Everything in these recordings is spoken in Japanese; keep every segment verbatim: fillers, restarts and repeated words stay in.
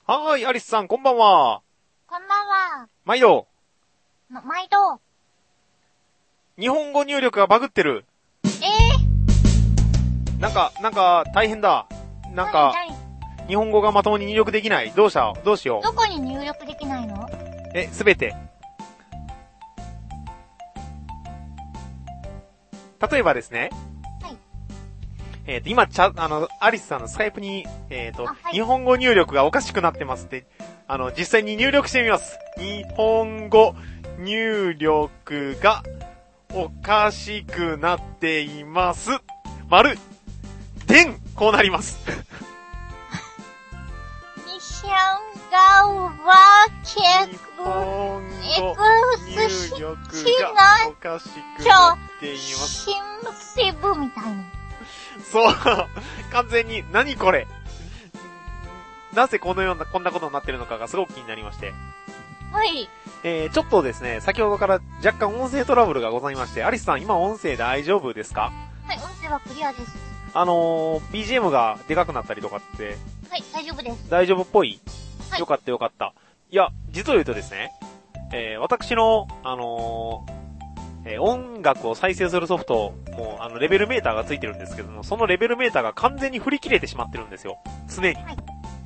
はーい、アリスさん、こんばんは。 こんばんは。 毎度。 ま、毎度。 日本語入力がバグってる。 えー、なんか、なんか、大変だ。なんか、日本語がまともに入力できない。どうしたどうしよう。 どこに入力できないの？ え、すべて。例えばですね。 はい。 えっ、ー、と、今、ちゃ、あの、アリスさんのスカイプに、えっ、ー、と、 はい、 日本語入力がおかしくなってますって、あの、実際に入力してみます。日本語入力がおかしくなっています。丸。でんこうなります。 日本語は日本語入力がおかしくなっています。 シンセブみたいに。 そう。完全に、何これ。なぜこのような、こんなことになってるのかがすごく気になりまして。 はい。 えー、ちょっとですね、先ほどから若干音声トラブルがございまして、アリスさん、今音声大丈夫ですか？ はい、音声はクリアです。 あのー、ビージーエム がでかくなったりとかって、 はい、大丈夫です。 大丈夫っぽい？ はい。 よかったよかった。いや、実を言うとですね、えー、私の、あのー、えー、音楽を再生するソフト、もう、あの、レベルメーターがついてるんですけども、そのレベルメーターが完全に振り切れてしまってるんですよ。常に。はい。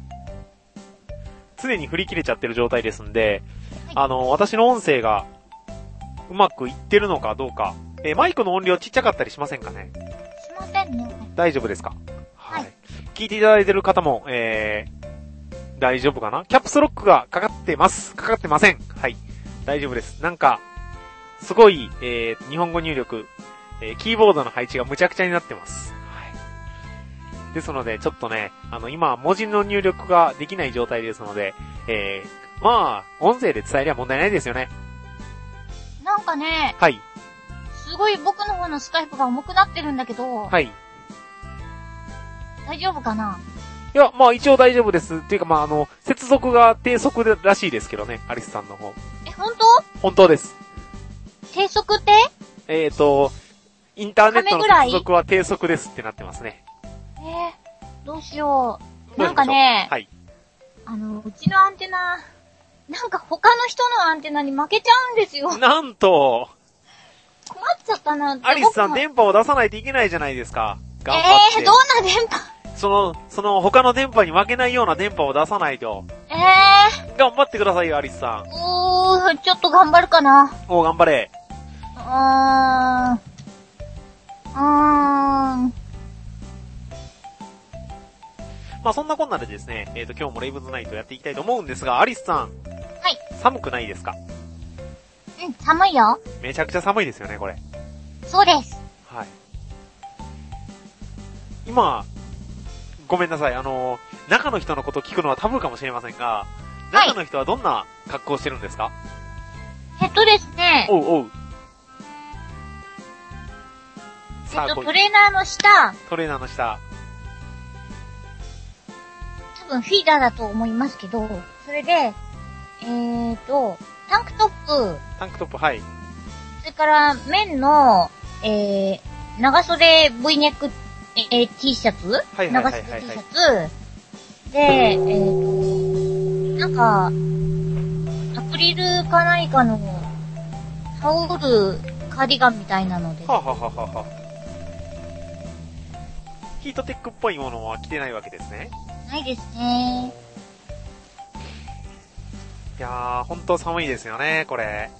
常に振り切れちゃってる状態ですんで、はい、あのー、私の音声が、うまくいってるのかどうか、えー、マイクの音量ちっちゃかったりしませんかね？ しませんね。 大丈夫ですか？ はい。はい、 聞いていただいてる方も、えー、大丈夫かな？キャップスロックがかかってます。かかってません。はい。大丈夫です。なんか、すごい、えー、日本語入力、えー、キーボードの配置がむちゃくちゃになってます。はい。ですので、ちょっとね、あの、今、文字の入力ができない状態ですので、えー、まあ、音声で伝えりゃ問題ないですよね。 なんかね、 はい。 すごい僕の方のスカイプが重くなってるんだけど、 はい。 大丈夫かな？ いや、まあ一応大丈夫です。っていうかまああの、接続が低速でらしいですけどね、アリスさんの方。 え、本当？ 本当です。 低速って？ えーと、インターネットの接続は低速ですってなってますね。 えー、どうしよう。なんかね、はい。あの、うちのアンテナ、なんか他の人のアンテナに負けちゃうんですよ。 なんと、 困っちゃったな。 アリスさん電波を出さないといけないじゃないですか。 頑張って。えー、どんな電波？ その、その他の電波に負けないような電波を出さないと。 えー。 頑張ってくださいよ、アリスさん。 おー、ちょっと頑張るかな。 おー、頑張れ。 うーん。うーん。 まあそんなこんなでですね、えっと今日もレイブズナイトやっていきたいと思うんですが、アリスさん。はい。寒くないですか？ うん、寒いよ。 めちゃくちゃ寒いですよね、これ。 そうです。 はい。今、ごめんなさい、あの、中の人のことを聞くのはタブーかもしれませんが、中の人はどんな格好をしてるんですか？ えっとですね。 おうおう。 えっと、トレーナーの下。 トレーナーの下。 多分フィーダーだと思いますけど、それで、えーと、タンクトップ。 タンクトップ、はい。 それから、綿の、えー、長袖 V ネック、えー、T シャツ、 はいはいはいはい、はい。 長袖 T シャツ。で、えーと、なんか、アクリルか何かの、タオル、カーディガンみたいなので。 ははははは。ヒートテックっぽいものは着てないわけですね。 ないですね。 いやー、ほんと寒いですよね、これ。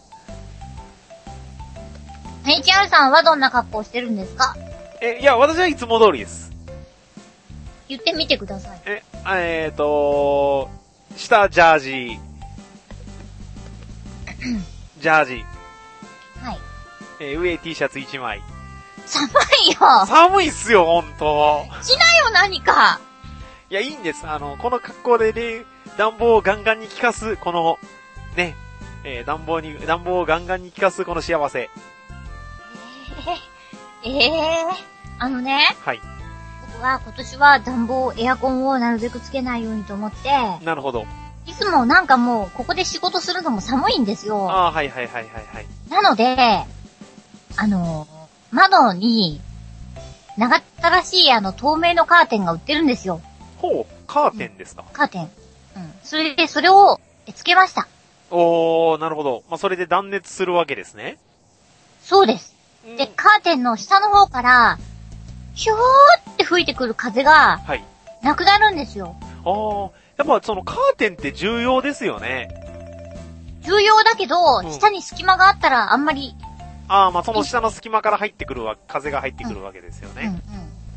エイチアール さんはどんな格好してるんですか？ え、いや、私はいつも通りです。 言ってみてください。 え、えーとー、下ジャージ。ジャージ。 はい。 えー、上 T シャツいちまい。 寒いよ。 寒いっすよ、ほんと。 しなよ、何か。 いや、いいんです。あの、この格好でね、暖房をガンガンに効かす、この、ね、えー、暖房に、暖房をガンガンに効かす、この幸せ。 えー、えー、あのね。 はい。 僕は今年は暖房、エアコンをなるべくつけないようにと思って。 なるほど。 いつもなんかもう、ここで仕事するのも寒いんですよ。 ああ、はいはいはいはいはい。 なので、あの、窓に、長ったらしいあの、透明のカーテンが売ってるんですよ。 ほう、カーテンですか？ カーテン。 。それで、それを、つけました。 おー、なるほど。まあ、それで断熱するわけですね。 そうです。で、カーテンの下の方から、ひょーって吹いてくる風が、はい。なくなるんですよ。 あー、やっぱそのカーテンって重要ですよね。 重要だけど、うん、下に隙間があったらあんまり。 あー、まあ、その下の隙間から入ってくるわ、風が入ってくるわけですよね。うんうんうん、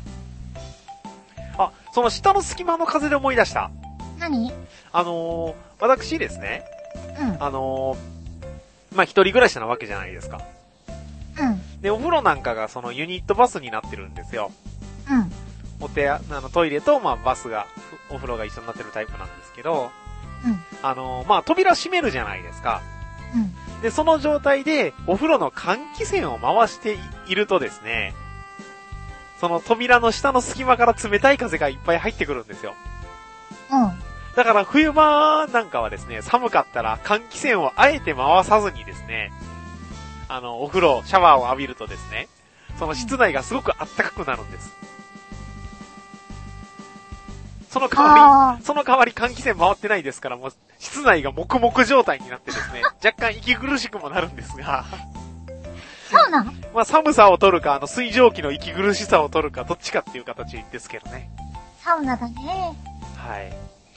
あ、その下の隙間の風で思い出した。 何？ あのー、私ですね。 うん。 あのー、まあ、一人暮らしなわけじゃないですか。 うん。 で、お風呂なんかがそのユニットバスになってるんですよ。 うん。 お手、あの、トイレと、まあ、バスが、お風呂が一緒になってるタイプなんですけど、 うん。 あのー、まあ、扉閉めるじゃないですか。 うん。 で、その状態で、お風呂の換気扇を回しているとですね、その扉の下の隙間から冷たい風がいっぱい入ってくるんですよ。 うん。 だから冬場なんかはですね、寒かったら換気扇をあえて回さずにですね、あの、お風呂、シャワーを浴びるとですね、その室内がすごく暖かくなるんです。その代わり、その代わり換気扇回ってないですから、もう室内が黙々状態になってですね、若干息苦しくもなるんですが、 そうなの？ まあ寒さを取るか、あの水蒸気の息苦しさを取るか、どっちかっていう形ですけどね。 サウナだね。 はい。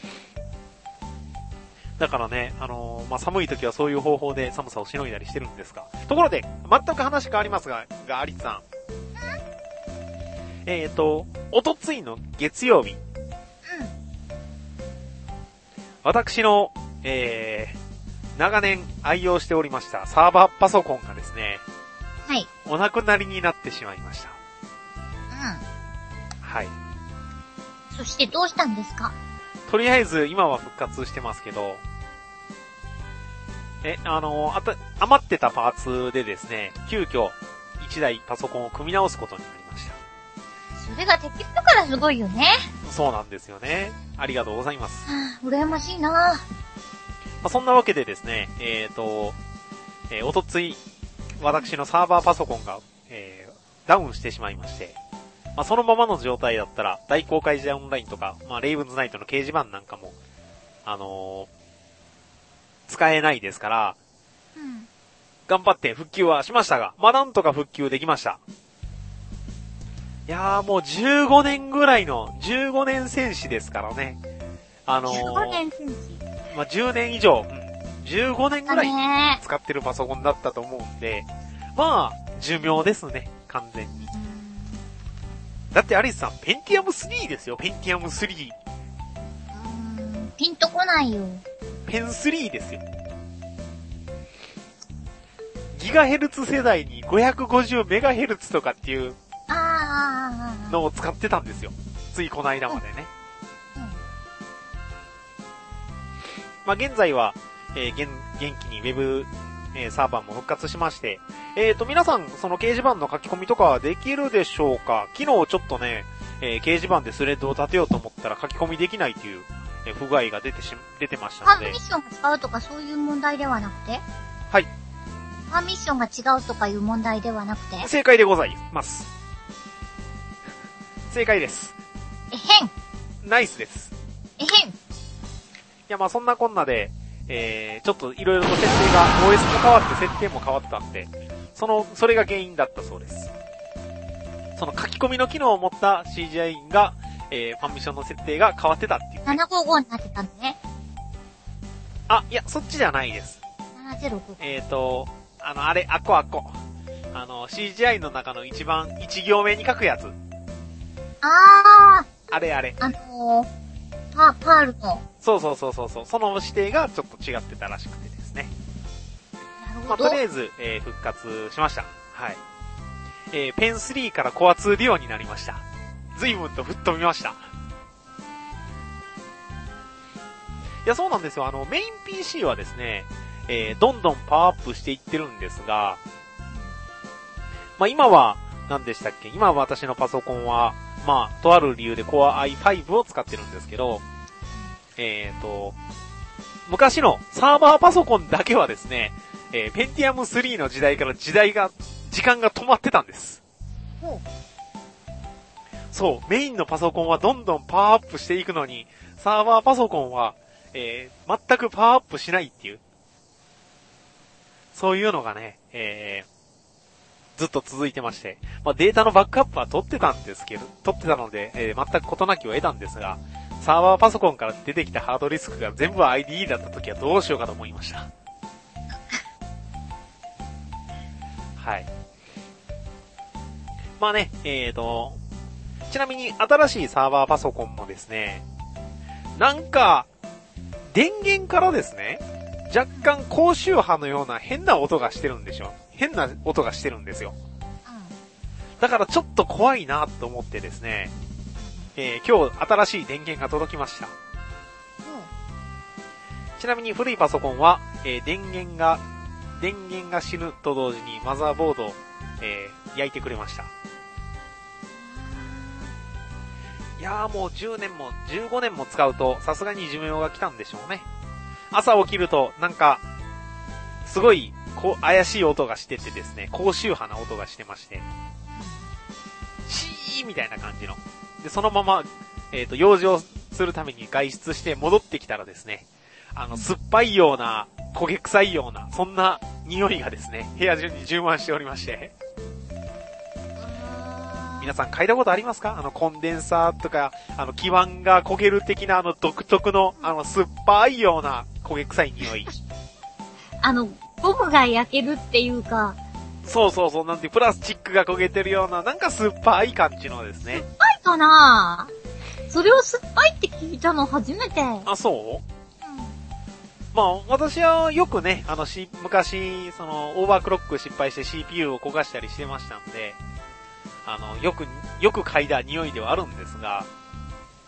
だからね、あのー、まあ、寒い時はそういう方法で寒さをしのいだりしてるんですが。ところで、全く話変わりますが、が、アリツさん。えーと、おとついの月曜日。うん。私の、えー、長年愛用しておりましたサーバーパソコンがですね。 はい。 お亡くなりになってしまいました。 うん。 はい。 そしてどうしたんですか？ とりあえず今は復活してますけど、え、あの、あた、余ってたパーツでですね、急遽いちだいパソコンを組み直すことになりました。 それができるからすごいよね。 そうなんですよね。ありがとうございます。 はぁ、羨ましいなぁ。 まあ、そんなわけでですね、えーと、えー、おとつい、私のサーバーパソコンが、えー、ダウンしてしまいまして、まあ、そのままの状態だったら、大公開時代オンラインとか、まあ、レイブンズナイトの掲示板なんかも、あのー、使えないですから、 うん、 頑張って復旧はしましたが、まあ、なんとか復旧できました。いやーもうじゅうごねんぐらいの、じゅうごねん戦士ですからね。あのー、 じゅうごねん戦士まあ、じゅうねん以上、うん、じゅうごねんぐらい使ってるパソコンだったと思うんで、まあ、寿命ですね、完全に。だってアリスさん、ペンティアムスリーですよ、ペンティアムスリー。 うーん、ピンとこないよ。 ペンスリーですよ。ギガヘルツ世代に ごひゃくごじゅうメガヘルツ とかっていうのを使ってたんですよ。ついこの間までね。 うんうん、 まあ現在は、えー、元元気にウェブ、えー、サーバーも復活しまして、えーと、皆さん、その掲示板の書き込みとかはできるでしょうか？昨日ちょっとね、えー、掲示板でスレッドを立てようと思ったら書き込みできないという、えー、不具合が出てし、出てましたので。 パーミッションが使うとかそういう問題ではなくて？ はい。 パーミッションが違うとかいう問題ではなくて？ 正解でございます。正解です。 えへん。 ナイスです。 えへん。いや、まあそんなこんなで、えー、ちょっといろいろと設定が、オーエス も変わって設定も変わったんで、その、それが原因だったそうです。その書き込みの機能を持った シージーアイ が、えー、ファンミッションの設定が変わってたっていう、ね。 ななひゃくごじゅうごになってたのね。 あ、いや、そっちじゃないです。 ななひゃくろく。 えーと、あの、あれ、あこあこ。あの、シージーアイ の中の一番一行目に書くやつ。 あー。 あれあれ。 あのー、パ、パールの。 そうそうそうそうそう。その指定がちょっと違ってたらしくてですね。 なるほど。 まあ、とりあえず、えー、復活しました。はい。えー、ペンスリーからコアツーデュオになりました。随分と吹っ飛びました。いや、そうなんですよ。あの、メイン ピーシー はですね、えー、どんどんパワーアップしていってるんですが、まあ、今は、何でしたっけ？今は私のパソコンは、まあ、とある理由で Core アイファイブ を使ってるんですけど、えーと、昔のサーバーパソコンだけはですね、えー、ペンティアムスリーの時代から時代が、時間が止まってたんです。そう、メインのパソコンはどんどんパワーアップしていくのに、サーバーパソコンは、 えー、全くパワーアップしないっていう、そういうのがね、えー、ずっと続いてまして、まあ、データのバックアップは取ってたんですけど、取ってたので、えー、全く事なきを得たんですが、サーバーパソコンから出てきたハードディスクが全部 アイディー だった時はどうしようかと思いました。はい。まあね、えーと、ちなみに新しいサーバーパソコンもですね、なんか、電源からですね、若干高周波のような変な音がしてるんでしょ。変な音がしてるんですよ。だからちょっと怖いなと思ってですね、えー、今日新しい電源が届きました。ちなみに古いパソコンは、えー、電源が、電源が死ぬと同時にマザーボードを、えー、焼いてくれました。いやーもうじゅうねんもじゅうごねんも使うとさすがに寿命が来たんでしょうね。朝起きるとなんかすごいこう怪しい音がしててですね、高周波な音がしてまして、シーみたいな感じので、そのままえっと用事をするために外出して戻ってきたらですね、あの酸っぱいような焦げ臭いようなそんな匂いがですね、部屋中に充満しておりまして、皆さん嗅いだことありますか？あのコンデンサーとか、あの基板が焦げる的なあの独特のあの酸っぱいような焦げ臭い匂い。 あの、ゴムが焼けるっていうか。 そうそうそう、なんてプラスチックが焦げてるような、なんか酸っぱい感じのですね。 酸っぱいかな？それを酸っぱいって聞いたの初めて。 あ、そう？うん。まあ、私はよくね、あのし、昔、その、オーバークロック失敗して シーピーユー を焦がしたりしてましたんで、あの、よく、よく嗅いだ匂いではあるんですが、うん。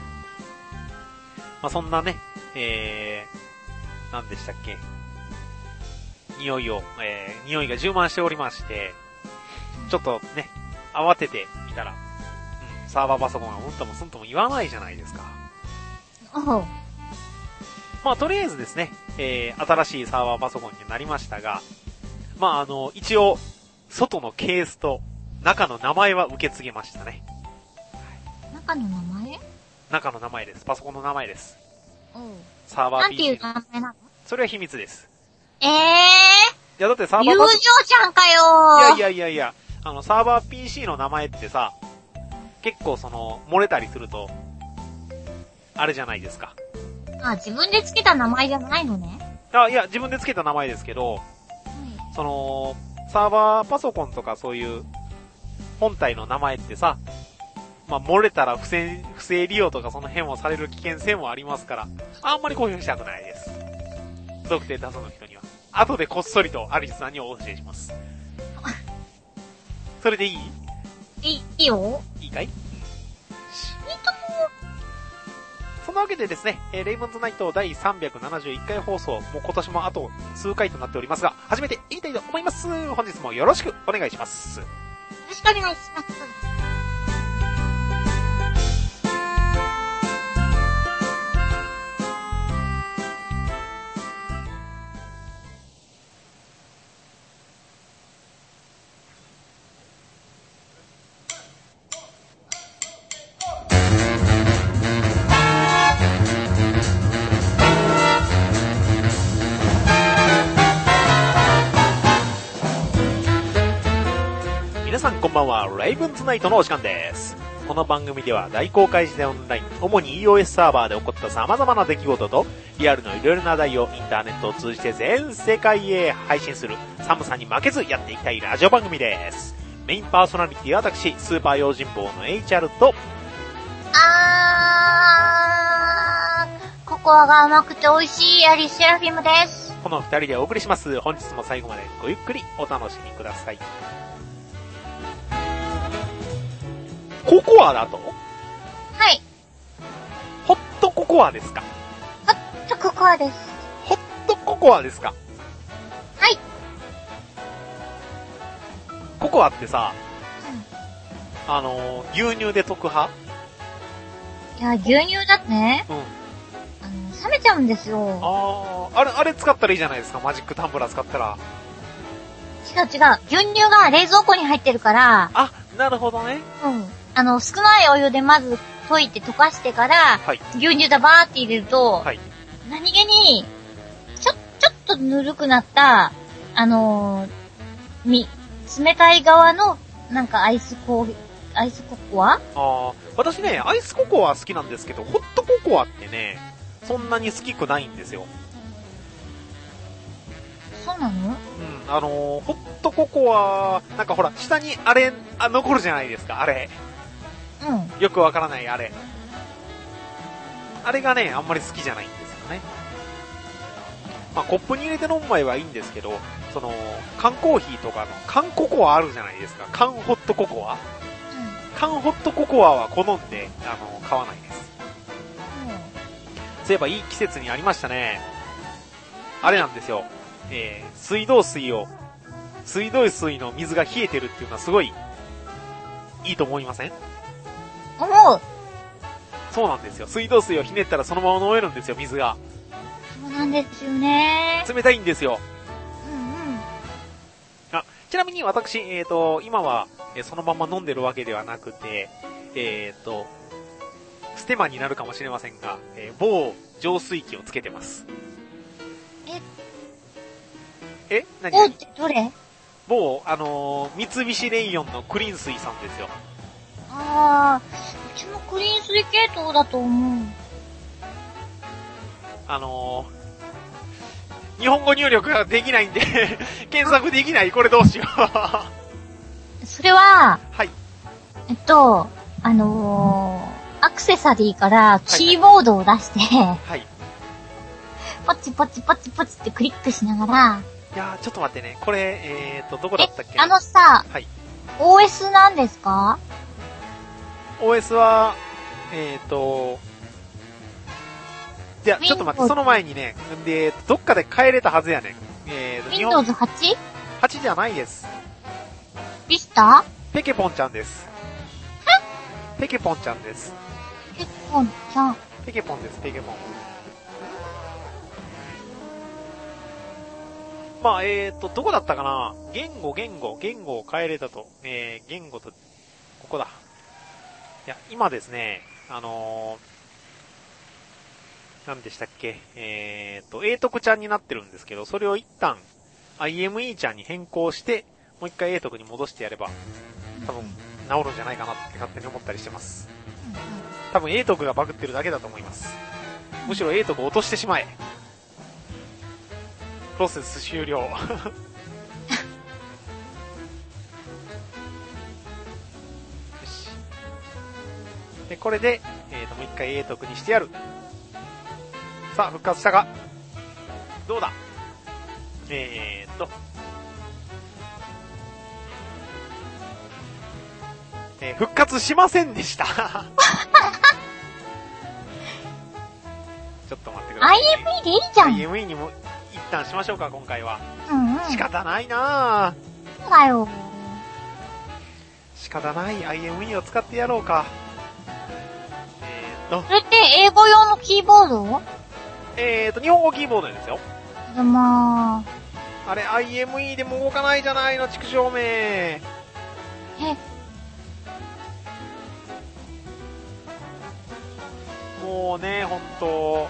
まあ、そんなね、えー、なんでしたっけ。匂いを、えー、匂いが充満しておりまして、ちょっとね、慌ててみたら、うん、サーバーパソコンはうんともすんとも言わないじゃないですか。 おう。 まあ、とりあえずですね、えー、新しいサーバーパソコンになりましたが、まあ、あの、一応、外のケースと、中の名前は受け継げましたね。 中の名前？ 中の名前です。パソコンの名前です。 おう。 サーバー ピーシー。 なんていう名前なの？ それは秘密です。 ええー。 いやだってサーバー友情じゃんかよー。 いやいやいやいや、あのサーバー ピーシー の名前ってさ、結構その、漏れたりすると、あれじゃないですか。 あ、自分でつけた名前じゃないのね。 あ、いや、自分でつけた名前ですけど、はい、その、サーバーパソコンとかそういう、本体の名前ってさ、まあ、漏れたら不正、不正利用とかその辺をされる危険性もありますから、あんまり公表したくないです。不特定多数の人には。後でこっそりとアリスさんにお教えします。それでいい？ いい、いいよ。 いいかい？いいとも。 そんなわけでですね、えー、レイブンズナイト第さんびゃくななじゅういっかい放送、もう今年もあと数回となっておりますが、初めて言いたいと思います。本日もよろしくお願いします。 よろしくお願いします。 皆さんこんばんは、レイブンズナイトのお時間です。この番組では大公開時代オンライン、主に イーオーエス サーバーで起こった様々な出来事と、リアルのいろいろな話題をインターネットを通じて全世界へ配信する、寒さに負けずやっていきたいラジオ番組です。メインパーソナリティは私、スーパー用心棒の エイチアール と、 あー、ココアが甘くて美味しいアリスセラフィムです。 この二人でお送りします。本日も最後までごゆっくりお楽しみください。ココアだと？ はい。 ホットココアですか？ ホットココアです。 ホットココアですか？ はい。 ココアってさ、 うん、 あのー、牛乳で溶く派？ いや、牛乳だってね。 うん。 あの、冷めちゃうんですよ。 あー、あれ、あれ使ったらいいじゃないですか、マジックタンブラー使ったら。 違う違う。牛乳が冷蔵庫に入ってるから。 あ、なるほどね。 うん。あの、少ないお湯でまず溶いて溶かしてから、 はい。 牛乳だバーって入れると、 はい。 何気に、ちょ、ちょっとぬるくなった、あのー、み、冷たい側の、なんかアイスコー、アイスココア？ ああ、私ね、アイスココアは好きなんですけど、ホットココアってね、そんなに好きくないんですよ。 そうなの？ うん、あのー、ホットココア、なんかほら、下にあれ、あ、残るじゃないですか、あれ。 うん。 よくわからないあれ。あれがね、あんまり好きじゃないんですよね。まあ、コップに入れて飲む前はいいんですけど、その、缶コーヒーとかの、缶ココアあるじゃないですか。缶ホットココア、うん、缶ホットココアは好んで、あの、買わないです。うん。そういえばいい季節にありましたね。あれなんですよ。えー、水道水を、水道水の水が冷えてるっていうのはすごい、いいと思いません？ 思う。 そうなんですよ。水道水をひねったらそのまま飲めるんですよ、水が。 そうなんですよね。 冷たいんですよ。 うんうん。 あ、ちなみに私、えっと、今は、えー、そのまま飲んでるわけではなくて、えっと、ステマになるかもしれませんが、えー、某浄水器をつけてます。ええ何？ 某ってどれ？ 某、あのー、三菱レイヨンのクリーン水さんですよ。 あー、うちもクリーン水系統だと思う。 あのー、日本語入力ができないんで検索できない。これどうしよう。それは、 はい。 えっと、あのー、アクセサリーからキーボードを出して、はい、はい。ポチポチポチポチってクリックしながら、 いやー、ちょっと待ってね。これ、えーと、どこだったっけ？ あのさ、 はい。 オーエス なんですか？ オーエス は、えーと、じゃあ、ちょっと待って、その前にね、で、どっかで変えれたはずやねん。えーと、 ウィンドウズ はち？ はち じゃないです。 ビスタ？ ペケポンちゃんです。え？ペケポンちゃんです。 ペケポンちゃん。 ペケポンです、ペケポン。まあ、えーと、どこだったかな？言語、言語、言語を変えれたと。えー、言語と、ここだ。いや、今ですね、あのー、何でしたっけ？えーと、英徳ちゃんになってるんですけど、それを一旦、アイエムイー ちゃんに変更して、もう一回英徳に戻してやれば、多分、治るんじゃないかなって勝手に思ったりしてます。多分、英徳がバグってるだけだと思います。むしろ英徳を落としてしまえ。プロセス終了。よし。で、これで、えーと、もう一回英徳にしてやる。さあ、復活したか？どうだ？えーっと、えー、復活しませんでした。ちょっと待ってください、ね。 アイエムイー でいいじゃん。 アイエムイー にも一旦しましょうか、今回は。 うんうん。 仕方ないなぁ。 そうだよ。 仕方ない アイエムイー を使ってやろうか。えーっと。 それって英語用のキーボード？ えーっと、日本語キーボードですよ。 でも、 あれ アイエムイー でも動かないじゃないの、畜生め。 え。 もうね、ほんと。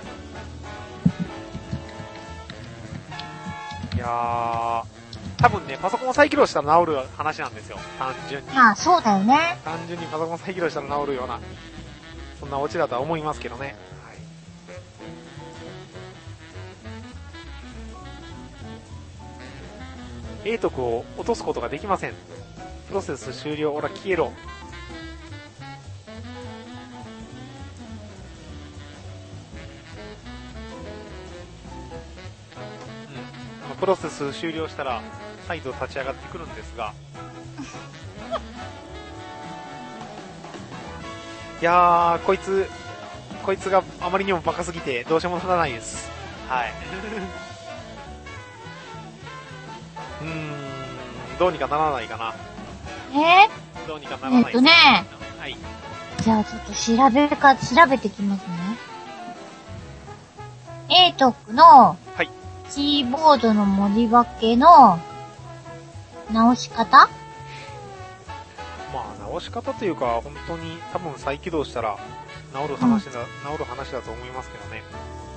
いやー、多分ね、パソコンを再起動したら治る話なんですよ。単純に。 まあ、そうだよね。 単純にパソコンを再起動したら治るような、そんなオチだとは思いますけどね。はい。英徳を落とすことができません。プロセス終了。ほら、消えろ。プロセス終了したら再度立ち上がってくるんですがいやー、こいつこいつがあまりにもバカすぎてどうしようもならないです。はい。うーん、どうにかならないかな。 えー、どうにかならないえっとね、 はい。 じゃあちょっと調べか調べてきますね。英徳のキーボードの盛り分けの直し方？ まあ直し方というか、本当に多分再起動したら治る話だ、うん、治る話だと思いますけどね。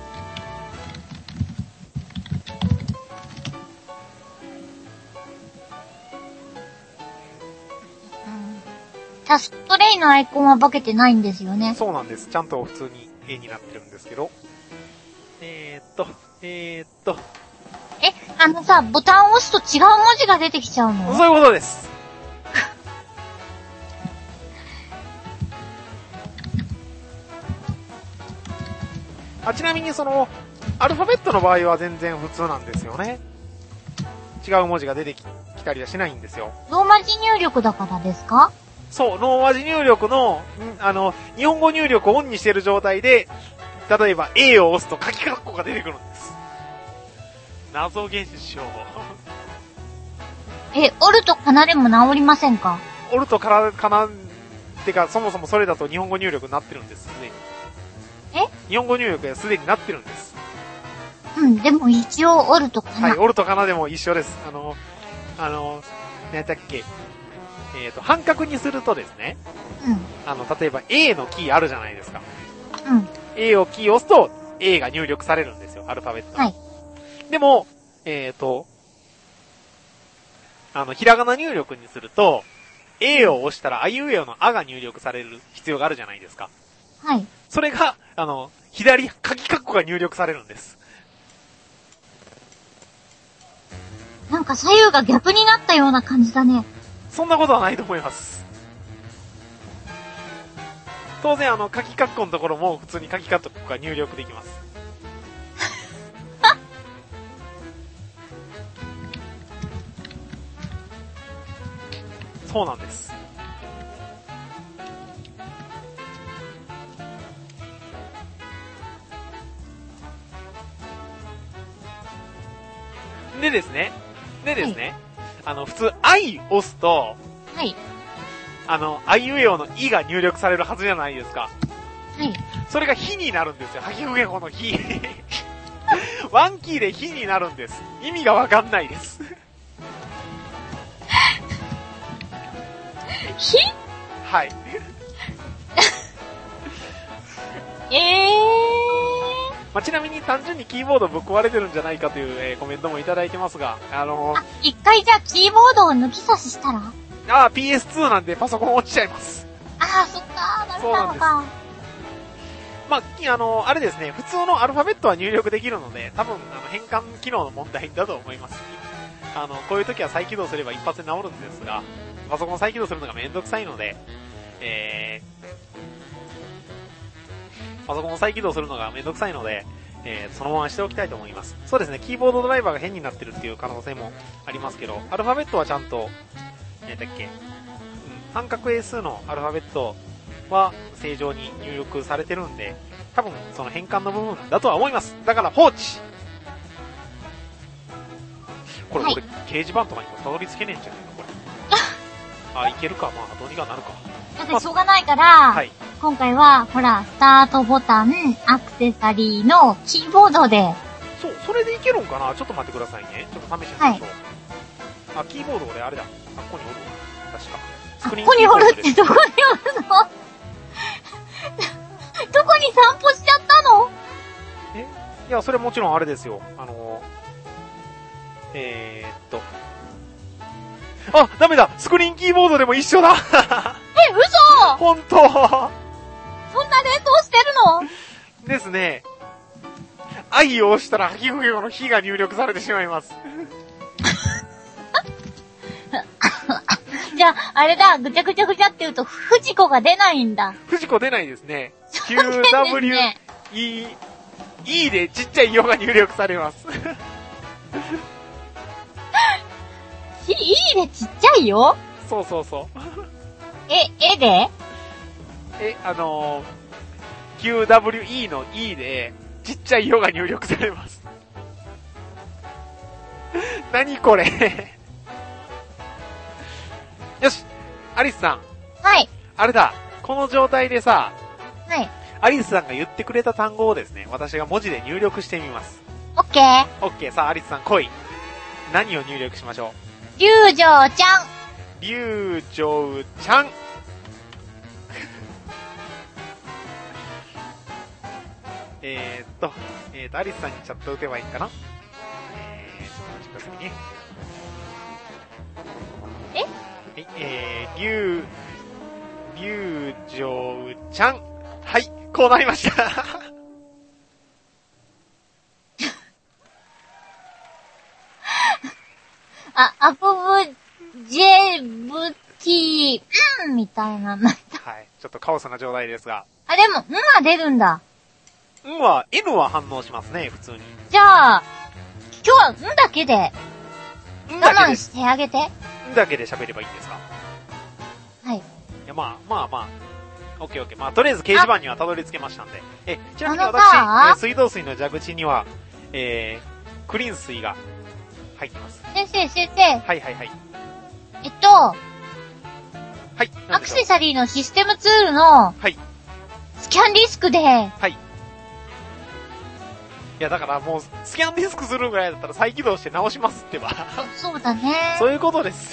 タスクトレイのアイコンは化けてないんですよね。 そうなんです。ちゃんと普通に絵になってるんですけど。えーっと、えーっと。 え、あのさ、ボタンを押すと違う文字が出てきちゃうの？ そういうことです。あ、ちなみにその、アルファベットの場合は全然普通なんですよね。違う文字が出てきたりはしないんですよ。 ローマ字入力だからですか？ そう、ローマ字入力の、んあの、日本語入力をオンにしている状態で、例えば A を押すと書き括弧が出てくるんです。謎現象。 え、折るとかなでも治りませんか？ 折るとかな、かな、ってか、そもそもそれだと日本語入力になってるんです、すでに。 え？ 日本語入力がすでになってるんです。 うん、でも一応折るとかな。 はい、折るとかなでも一緒です。あの、あの、何だっけ。えっと、半角にするとですね。 うん。 あの、例えば A のキーあるじゃないですか。 うん。 A をキーを押すと A が入力されるんですよ、アルファベット。 はい。 でも、えっと、あの、ひらがな入力にすると、A を押したらあいうえおのあが入力される必要があるじゃないですか。 はい。 それが、あの、左、書き括弧が入力されるんです。 なんか左右が逆になったような感じだね。 そんなことはないと思います。当然、あの、書き括弧のところも普通に書き括弧が入力できます。そうなんです。でですね。でですね。はい、あの、普通、I 押すと、 はい。 あの、あいうえおのいが入力されるはずじゃないですか。 はい。 それがひになるんですよ。はきふけこのひ。ワンキーでひになるんです。意味がわかんないです。 ひ？ はい。 えー。 まあ、ちなみに単純にキーボードぶっ壊れてるんじゃないかという、えー、コメントもいただいてますが、あのー、 あ、一回じゃあキーボードを抜き差ししたら？ あー、ピーエスツー なんでパソコン落ちちゃいます。 あー、そっかー、ダメなのか。 まあ、あのー、あれですね、普通のアルファベットは入力できるので、多分、あの、変換機能の問題だと思います。あの、こういう時は再起動すれば一発で治るんですが、パソコン再起動するのがめんどくさいので、えー、パソコンを再起動するのがめんどくさいので、えー、そのまましておきたいと思います。そうですね、キーボードドライバーが変になってるっていう可能性もありますけど、アルファベットはちゃんと、何だっけ、うん、半角英数のアルファベットは正常に入力されてるんで、多分その変換の部分だとは思います。だから放置。これ、はい、俺掲示板とかにもたどり着けねえんじゃねえかこれ。あ、いけるか、まあどうにかなるか。 だってしょうがないから、まあ、はい、今回はほらスタートボタン、アクセサリーのキーボードで。 そう、それでいけるんかな。ちょっと待ってくださいね。ちょっと試してみましょう。はい、あ、キーボード俺あれだ。あっこにおるわ。確か。 スクリーンキーボードです。あっこにおるってどこにおるの？どこに散歩しちゃったの？ え？いや、それもちろんあれですよ。あのー、えーっと。あ、ダメだ！スクリーンキーボードでも一緒だ。 え、嘘！ ほんと！ そんな連動してるの？ ですね。愛を押したら、ハキフゲコの火が入力されてしまいます。 じゃあ、あれだ、ぐちゃぐちゃぐちゃって言うと、フジコが出ないんだ。 フジコ出ないですね。キューダブリューイー、E でちっちゃい「よ」が入力されます。 E でちっちゃいよ？ そうそうそう。 え、えで？ え、あのー、キューダブリューイー の E で、ちっちゃい「よ」が入力されます。何これ。よし、アリスさん。 はい。 あれだ、この状態でさ、 はい。 アリスさんが言ってくれた単語をですね、私が文字で入力してみます。 オッケー。 オッケー、さあアリスさん来い。何を入力しましょう。リュウジョウちゃん。 リュウジョウちゃん。 えー、っと、えー、っと、アリスさんにチャット打てばいいかな。えー、ちょっとお待ちくださいね。 えはい、えー、りゅう、りゅうじょうちゃん。はい、こうなりました。 あ、アポブ、ジェブティ、うんみたいな。はい。 ちょっとカオスな状態ですが。 あ、でも、んは出るんだ。 んは、N は反応しますね、普通に。 じゃあ、今日はんだけで、我慢してあげて。 んだけで喋ればいいんですか？ はい。いや、まあ、まあまあ。オッケーオッケー。まあ、とりあえず掲示板にはたどり着けましたんで。え、ちなみに私、えー、水道水の蛇口には、えー、クリーン水が入ってます。 先生、先生。 はいはいはい。 えっと、 はい。 アクセサリーのシステムツールの、 はい。 スキャンディスクで、 はい。いや、だからもう、スキャンディスクするぐらいだったら再起動して直しますってば。 そうだね。 そういうことです。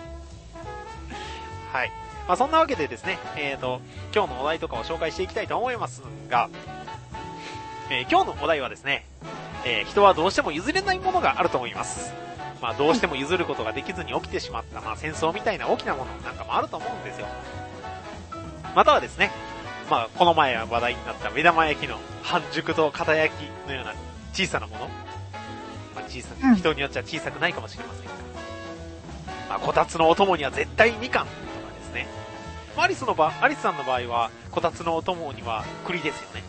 はい。まあそんなわけでですね、えーと、今日のお題とかを紹介していきたいと思いますが、えー、今日のお題はですね、えー、人はどうしても譲れないものがあると思います。まあどうしても譲ることができずに起きてしまった、まあ戦争みたいな大きなものなんかもあると思うんですよ。またはですね、まあこの前話題になった目玉焼きの半熟と片焼きのような小さなもの、まあ小さな、人によっちゃ小さくないかもしれませんが、まあこたつのお供には絶対みかんとかですね。アリスの場、アリスさんの場合はこたつのお供には栗ですよね。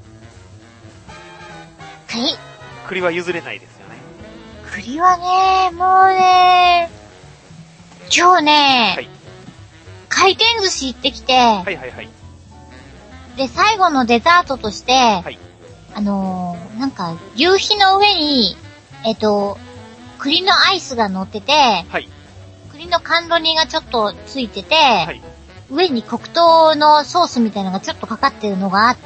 栗。 栗は譲れないですよね。 栗はね、もうね、今日ね、はい、回転寿司行ってきて、 はいはいはい。 で、最後のデザートとして、はい、あのー、なんか、牛皮の上に、えっと、栗のアイスが乗ってて、はい、栗の甘露煮がちょっとついてて、はい、上に黒糖のソースみたいなのがちょっとかかってるのがあって、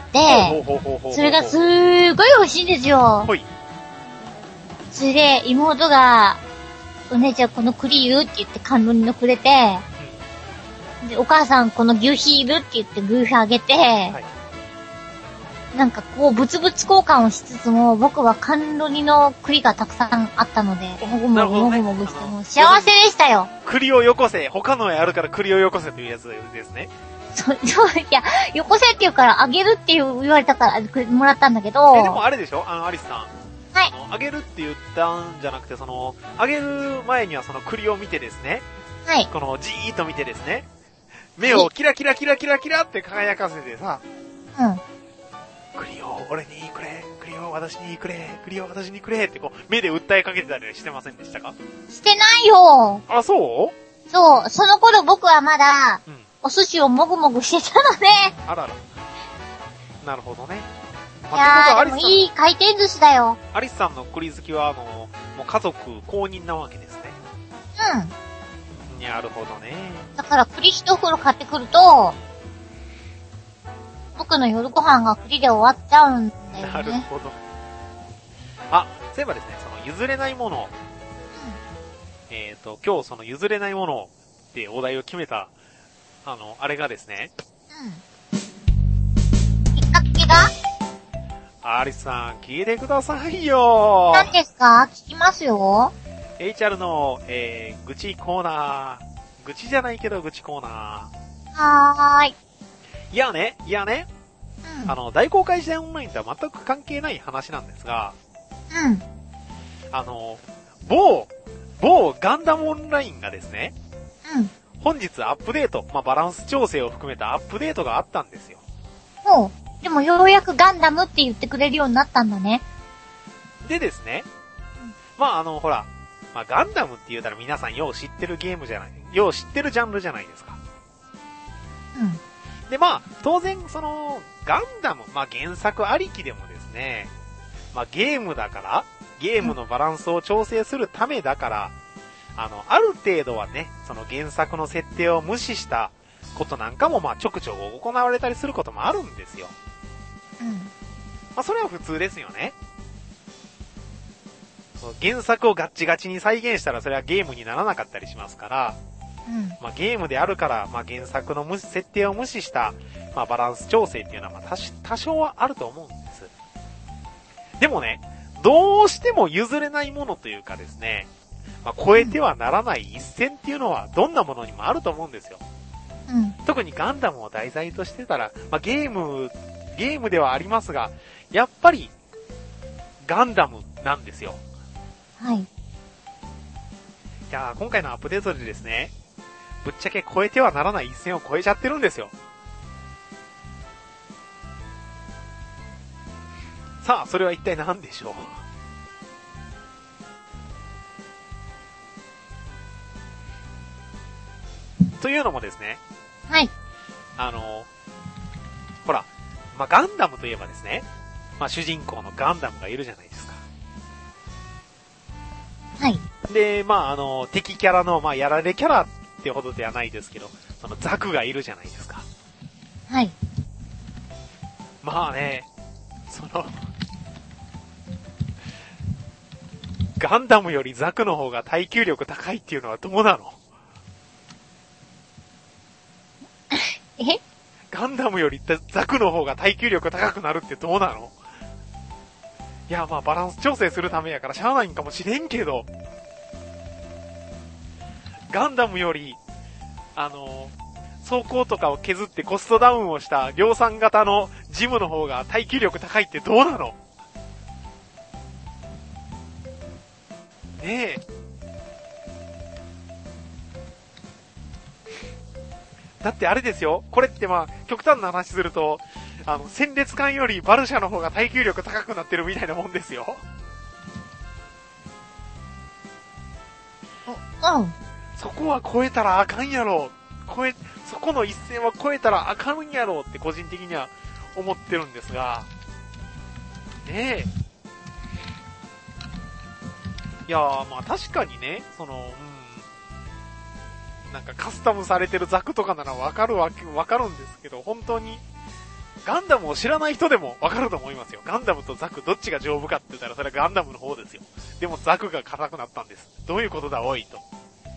それがすーごい美味しいんですよ。はい。それで、妹が、お姉ちゃんこの栗いるって言って甘露煮のくれて、で、お母さんこの牛皮いるって言って牛皮あげて、はい、なんかこう、ブツブツ交換をしつつも、僕は甘露煮の栗がたくさんあったので、もぐもぐもぐもぐしても幸せでしたよ。 栗をよこせ、他のやるから栗をよこせというやつですね。 そう、そう、いや、よこせって言うからあげるって言われたからもらったんだけど。 え、でもあれでしょ？あの、アリスさん。 はい。 あげるって言ったんじゃなくて、その、あげる前にはその栗を見てですね。 はい。 この、じーっと見てですね。目をキラキラキラキラキラって輝かせてさ。うん。栗を俺にくれ、栗を私にくれ、栗を私にくれってこう、目で訴えかけてたりしてませんでしたか？ してないよ。 あ、そうそう、その頃僕はまだ、うん、お寿司をもぐもぐしてたので。 あらら。なるほどね。 いやー、でもいい回転寿司だよ。 アリスさんの栗好きは、あの、もう家族公認なわけですね。 うん。 なるほどね。 だから栗一袋買ってくると、僕の夜ご飯が栗で終わっちゃうんだよね。 なるほど。あ、そういえばですね、その譲れないもの、うん、えっと、今日その譲れないものってお題を決めた、あの、あれがですね。 うん。きっかけが？ アリスさん、聞いてくださいよ。 何ですか？聞きますよ。 エイチアール の、えー、愚痴コーナー。愚痴じゃないけど愚痴コーナー。 はーい。 いやね、いやね。うん、あの、大公開時代オンラインとは全く関係ない話なんですが。 うん。 あの、某、某ガンダムオンラインがですね。 うん。 本日アップデート、まあ、バランス調整を含めたアップデートがあったんですよ。 ほう。でもようやくガンダムって言ってくれるようになったんだね。 でですね。うん、まあ、あの、ほら、まあ、ガンダムって言うたら皆さんよう知ってるゲームじゃない、よう知ってるジャンルじゃないですか。 うん。 で、まあ、当然、その、ガンダム、まあ、原作ありきでもですね、まあ、ゲームだから、ゲームのバランスを調整するためだから、うん、あの、ある程度はね、その原作の設定を無視したことなんかも、まあ、ちょくちょく行われたりすることもあるんですよ。 うん。 まあ、それは普通ですよね。原作をガッチガチに再現したらそれはゲームにならなかったりしますから、うん、まあ、ゲームであるから、まあ、原作の無設定を無視した、まあ、バランス調整っていうのはまあ多少はあると思うんです。 でもね、どうしても譲れないものというかですね、まあ、超えてはならない一線っていうのはどんなものにもあると思うんですよ。 うん。 特にガンダムを題材としてたら、まあ、ゲーム、ゲームではありますが、やっぱり、ガンダムなんですよ。 はい。 いやー、今回のアップデートでですね、ぶっちゃけ超えてはならない一線を超えちゃってるんですよ。さあ、それは一体何でしょう。というのもですね。 はい。 あの、ほら、まあ、ガンダムといえばですね、まあ、主人公のガンダムがいるじゃないですか。 はい。 で、まあ、あの、敵キャラの、まあ、やられキャラってほどではないですけど、そのザクがいるじゃないですか。 はい。 まあね、その、ガンダムよりザクの方が耐久力高いっていうのはどうなの？ え？ ガンダムよりザクの方が耐久力高くなるってどうなの？いや、まあバランス調整するためやからしゃあないんかもしれんけど、ガンダムより、あの、走行とかを削ってコストダウンをした量産型のジムの方が耐久力高いってどうなの？ねえ。だってあれですよ。これってまあ、極端な話すると、あの、戦列艦よりバルシャの方が耐久力高くなってるみたいなもんですよ。 うん。 そこは超えたらあかんやろ。超え、そこの一線は超えたらあかんやろって個人的には思ってるんですが。ねえ。いやー、まあ確かにね、その、うん。なんかカスタムされてるザクとかならわかるわけ、わかるんですけど、本当に、ガンダムを知らない人でもわかると思いますよ。ガンダムとザクどっちが丈夫かって言ったらそれはガンダムの方ですよ。でもザクが硬くなったんです。どういうことだおいと。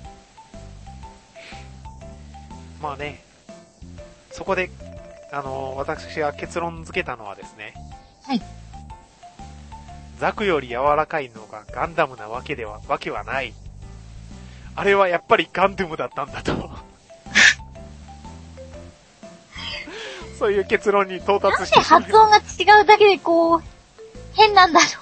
まあね、そこで、あのー、私が結論付けたのはですね。 はい。 ザクより柔らかいのがガンダムなわけでは、わけはない。あれはやっぱりガンダムだったんだと。そういう結論に到達してしまいました。 なんで発音が違うだけでこう、変なんだろ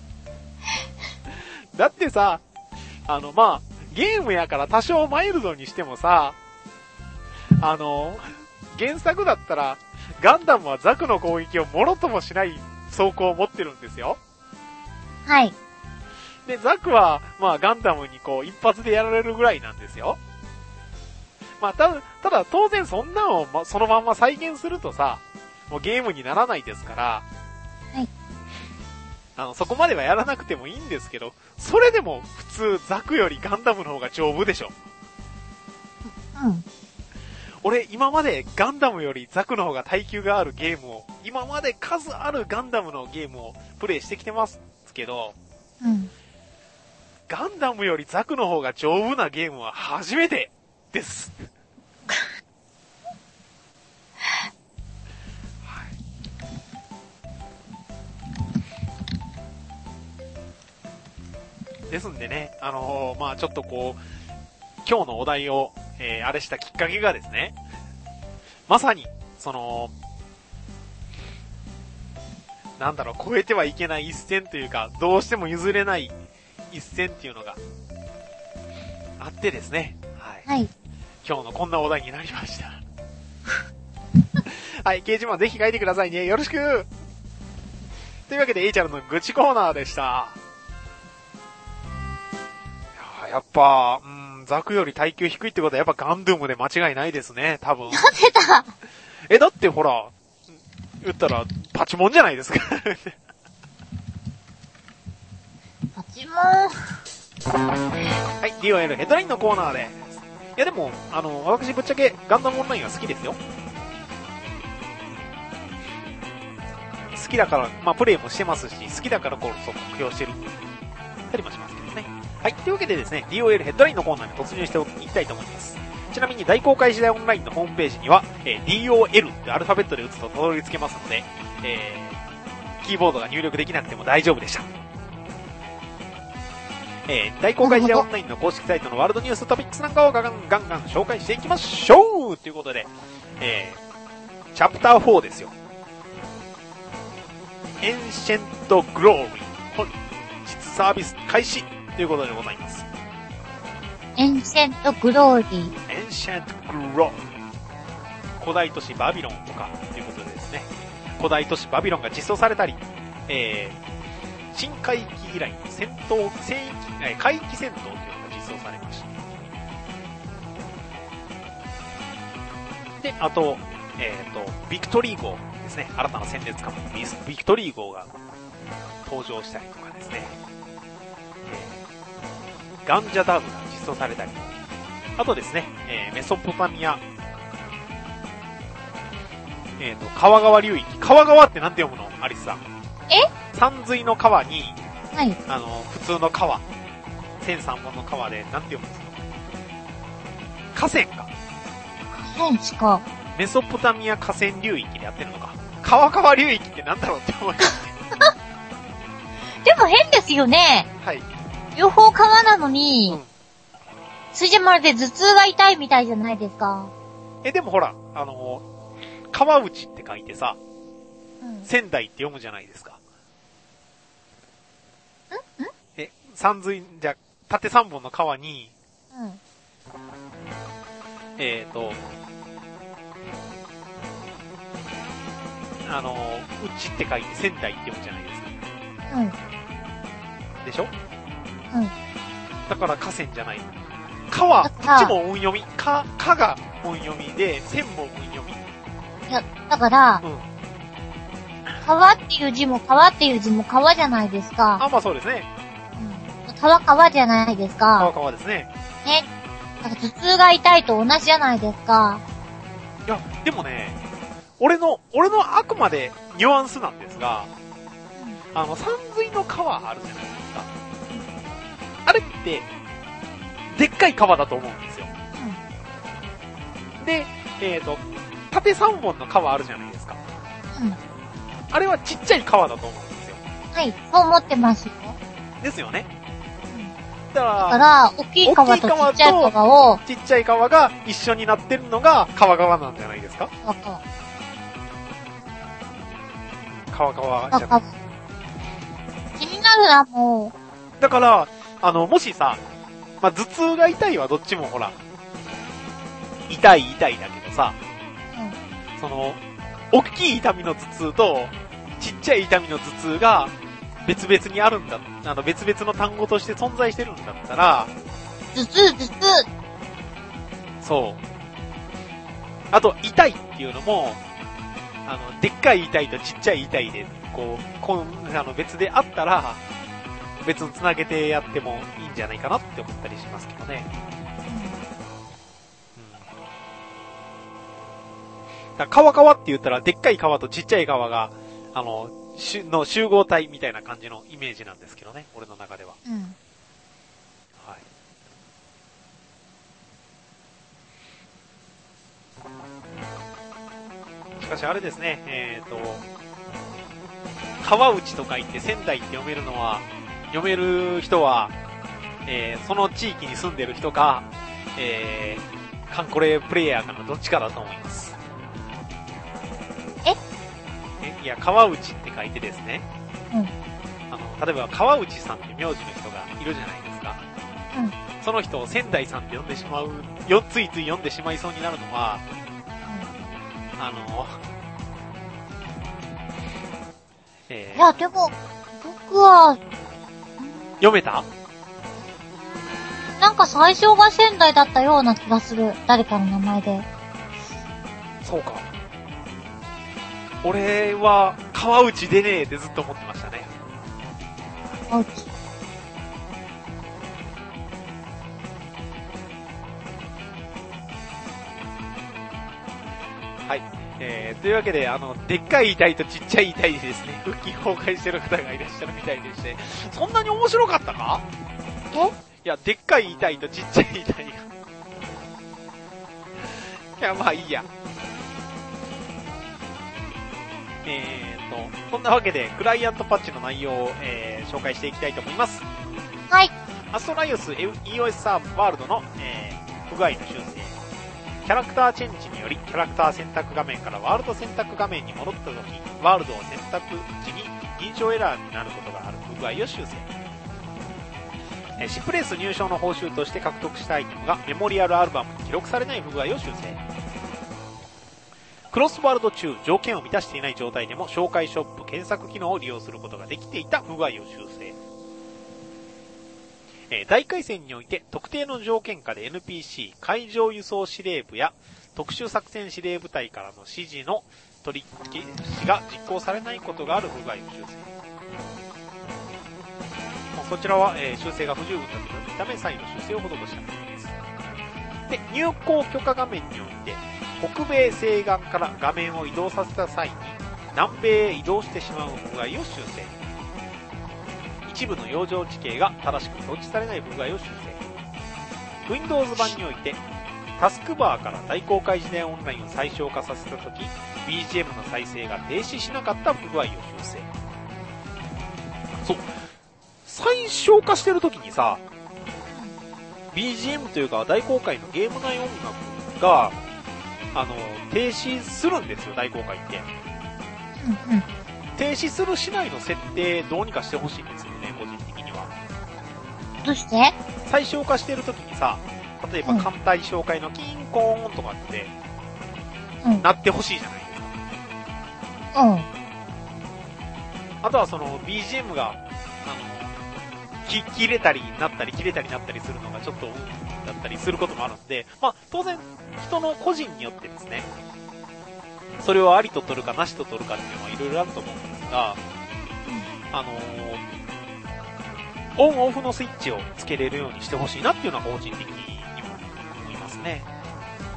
う。だってさ、あの、まあ、ゲームやから多少マイルドにしてもさ、あの、原作だったら、ガンダムはザクの攻撃をもろともしない装甲を持ってるんですよ。 はい。 で、ザクは、まあ、ガンダムにこう、一発でやられるぐらいなんですよ。まあ、ただ、ただ当然そんなのを、ま、そのまんま再現するとさ、もうゲームにならないですから、 はい。 あの、そこまではやらなくてもいいんですけど、それでも普通ザクよりガンダムの方が丈夫でしょ。 うん。 俺、今までガンダムよりザクの方が耐久があるゲームを、今まで数あるガンダムのゲームをプレイしてきてますけど、 うん。 ガンダムよりザクの方が丈夫なゲームは初めてです。はい、ですんでね、あのー、まあちょっとこう、今日のお題を、えー、あれしたきっかけがですね、まさに、その、なんだろう、超えてはいけない一線というか、どうしても譲れない一線っていうのがあってですね。はい。 はい。 今日のこんなお題になりました。はい、掲示板ぜひ書いてくださいね。よろしく。というわけで、エイチャルの愚痴コーナーでした。いや、やっぱ、うん、ザクより耐久低いってことはやっぱガンドゥームで間違いないですね、多分。 なんでだえ、だってほら、言ったら、パチモンじゃないですか。 パチモン。 はい、ディーオーエル ヘッドラインのコーナーです。いやでも、あの、私ぶっちゃけガンダムオンラインは好きですよ。好きだから、まあプレイもしてますし、好きだからこそ目標してるたりもしますけどね。はい、というわけでですね、ディーオーエル ヘッドラインのコーナーに突入していきたいと思います。ちなみに大公開時代オンラインのホームページには、えー、ディーオーエル ってアルファベットで打つとたどり着けますので、えキーボードが入力できなくても大丈夫でした。えー、大公開試合オンラインの公式サイトのワールドニューストピックスなんかをガンガンガン紹介していきましょうということで、えー、チャプターフォーですよ。エンシェントグローリー本日サービス開始ということでございます。 エンシェントグローリー。 エンシェントグローリー。古代都市バビロンとかということでですね、古代都市バビロンが実装されたり、えー、新海域以来の戦闘、戦域、海域戦闘というのが実装されました。で、あと、えっと、ビクトリー号ですね、新たな戦列艦ビス、ビクトリー号が登場したりとかですね、えー、ガンジャダムが実装されたり、あとですね、えー、メソポタミア、えっと、川川流域。川川ってなんて読むの？アリスさん。 え？ 山水の川に、 はい。 あの、普通の川。千三本の川で、なんて読むんですか？河川か。 河川地か。 メソポタミア河川流域でやってるのか。川川流域ってなんだろうって思います。 でも変ですよね。 はい。 両方川なのに、 うん。 それじゃまるで頭痛が痛いみたいじゃないですか。 え、でもほら、あの、川内って書いてさ、 うん、 仙台って読むじゃないですか。 んんえ、山水、じゃ、縦三本の川に、 うん。 えっと、あの、内って書いて仙台って読むじゃないですか。 うん。 でしょ？ うん。 だから河川じゃない。川、こっちも音読み。か、かが音読みで、線も音読み。 いや、だから、 うん。 川っていう字も川っていう字も川じゃないですか。 あ、まあそうですね。 うん。川川じゃないですか。 川川ですね。 ね。だから頭痛が痛いと同じじゃないですか。 いや、でもね、俺の、俺のあくまでニュアンスなんですが、うん、あの、山水の川あるじゃないですか。あれって、でっかい川だと思うんですよ。うん、で、えっと、縦三本の川あるじゃないですか。うん。あれはちっちゃい川だと思うんですよ。 はい、そう思ってますよ。 ですよね。 うん。 だから、 だから、大きい川とちっちゃい川を、 ちっちゃい川が一緒になってるのが川川なんじゃないですか？ 川川。 川川じゃない。 気になるな、もう。だから、あの、もしさ、まあ、頭痛が痛いはどっちもほら、痛い痛いだけどさ、うん、その、大きい痛みの頭痛と、ちっちゃい痛みの頭痛が、別々にあるんだ、あの、別々の単語として存在してるんだったら、 頭痛、頭痛。 そう。あと、痛いっていうのも、あの、でっかい痛いとちっちゃい痛いで、こう、こう、あの、別であったら、別に繋げてやってもいいんじゃないかなって思ったりしますけどね。うん。だ川川って言ったら、でっかい川とちっちゃい川が、あの、しゅの集合体みたいな感じのイメージなんですけどね、俺の中では。うん。はい。しかしあれですね、えっと、川内とか言って仙台って読めるのは、読める人は、えー、その地域に住んでる人か、えー、カンコレプレイヤーかのどっちかだと思います。 ええいや、川内って書いてですね。 うん。 あの、例えば川内さんって名字の人がいるじゃないですか。うん。その人を仙台さんって呼んでしまう、よ、ついつい読んでしまいそうになるのは、うん、あの、 えー、いや、でも、僕は、 読めた？ なんか最初が仙台だったような気がする。誰かの名前で。 そうか。俺は、川内出ねえってずっと思ってましたね。 川内。 はい。えー、というわけで、あの、でっかい遺体とちっちゃい遺体でですね、復帰公開してる方がいらっしゃるみたいでして、そんなに面白かったか？ え？ いや、でっかい遺体とちっちゃい遺体が。いや、まあいいや。えと、そんなわけで、クライアントパッチの内容を、えー、紹介していきたいと思います。 はい。 アストライオス イーオーエス サーワールドの、えー、不具合の修正。キャラクターチェンジにより、キャラクター選択画面からワールド選択画面に戻ったとき、ワールドを選択時に認証エラーになることがある不具合を修正。えー、シップレース入賞の報酬として獲得したアイテムがメモリアルアルバムに記録されない不具合を修正。クロスワールド中、条件を満たしていない状態でも紹介ショップ検索機能を利用することができていた不具合を修正。えー、大回戦において特定の条件下で エヌピーシー、海上輸送司令部や特殊作戦司令部隊からの指示の取り消しが実行されないことがある不具合を修正。そちらは、えー、修正が不十分だったため再度修正を施したものです。で、入港許可画面において北米西岸から画面を移動させた際に南米へ移動してしまう不具合を修正。一部の養生地形が正しく表示されない不具合を修正。Windows 版においてタスクバーから大公開時代オンラインを最小化させたとき ビージーエム の再生が停止しなかった不具合を修正。そう。最小化してるときにさ、ビージーエム というか大公開のゲーム内音楽が、あの、停止するんですよ、大公開って。 うんうん。 停止するしないの設定どうにかしてほしいんですよね、個人的には。 どうして？ 最小化してるときにさ、例えば艦隊紹介のキンコーンとかって、うん、なってほしいじゃないですか。 うん。 あとはその ビージーエム が、あの、き切れたりなったり切れたりなったりするのがちょっと、だったりすることもあるんで、まあ当然人の個人によってですね、それをありと取るかなしと取るかっていうのはいろいろあると思うんですが、あのー、オンオフのスイッチをつけれるようにしてほしいなっていうのは個人的に思いますね。 うん。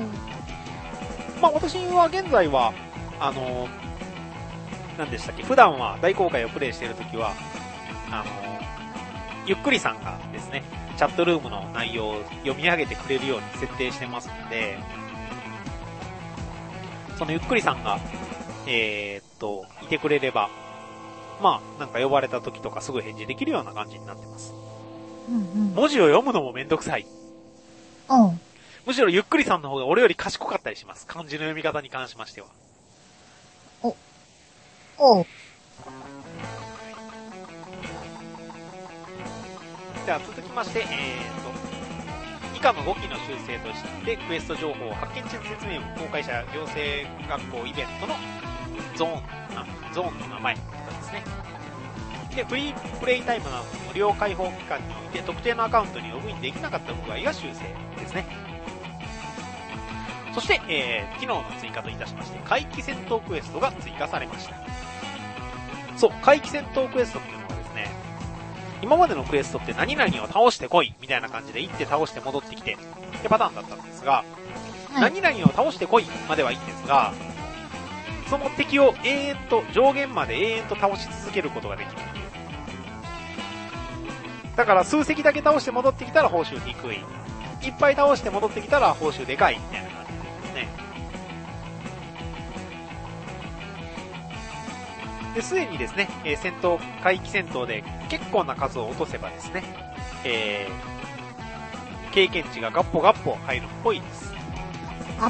まあ私は現在は、あのー、何でしたっけ、普段は大公開をプレイしているときは、あのー、ゆっくりさんがですね、チャットルームの内容を読み上げてくれるように設定してますので、そのゆっくりさんが、えー、っと、いてくれれば、まあ、なんか呼ばれた時とかすぐ返事できるような感じになってます。 うんうん、 文字を読むのもめんどくさい。 うん。 むしろゆっくりさんの方が俺より賢かったりします。漢字の読み方に関しましては。 お、おう。 では続きまして、えー、っと、以下のごきの修正として、クエスト情報発見地の説明文、公開者行政学校イベントのゾーン、あ、ゾーンの名前とかですね。で、フリープレイタイムなどの無料開放期間において特定のアカウントにログインできなかった不具合が修正ですね。そして、えー、機能の追加といたしまして、怪奇戦闘クエストが追加されました。そう、怪奇戦闘クエストっていうのはですね、今までのクエストって何々を倒してこいみたいな感じで行って倒して戻ってきてってパターンだったんですが、はい、何々を倒してこいまではいいんですが、その敵を永遠と上限まで永遠と倒し続けることができる。だから数隻だけ倒して戻ってきたら報酬低い、いっぱい倒して戻ってきたら報酬でかいみたいな感じですね。で、すでにですね、えー、戦闘、怪奇戦闘で結構な数を落とせばですね、えー、経験値がガッポガッポ入るっぽいです。 あ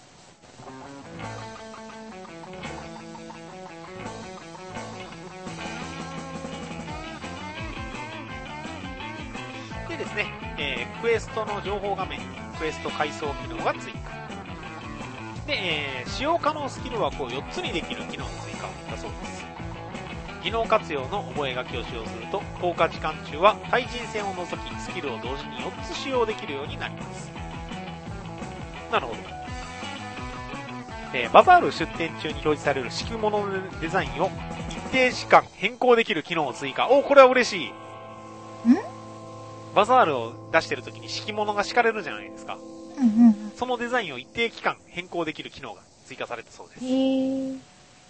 でですね、えー、クエストの情報画面にクエスト階層機能が追加。で、えー、使用可能スキル枠をよっつにできる機能の追加だそうです。技能活用の覚書きを使用すると、効果時間中は対人戦を除きスキルを同時によっつ使用できるようになります。なるほど。えー、バザール出店中に表示される敷物のデザインを一定時間変更できる機能を追加。お、これは嬉しい。 ん？ バザールを出してるときに敷物が敷かれるじゃないですか。 うんうん、 そのデザインを一定期間変更できる機能が追加されたそうです。 へー。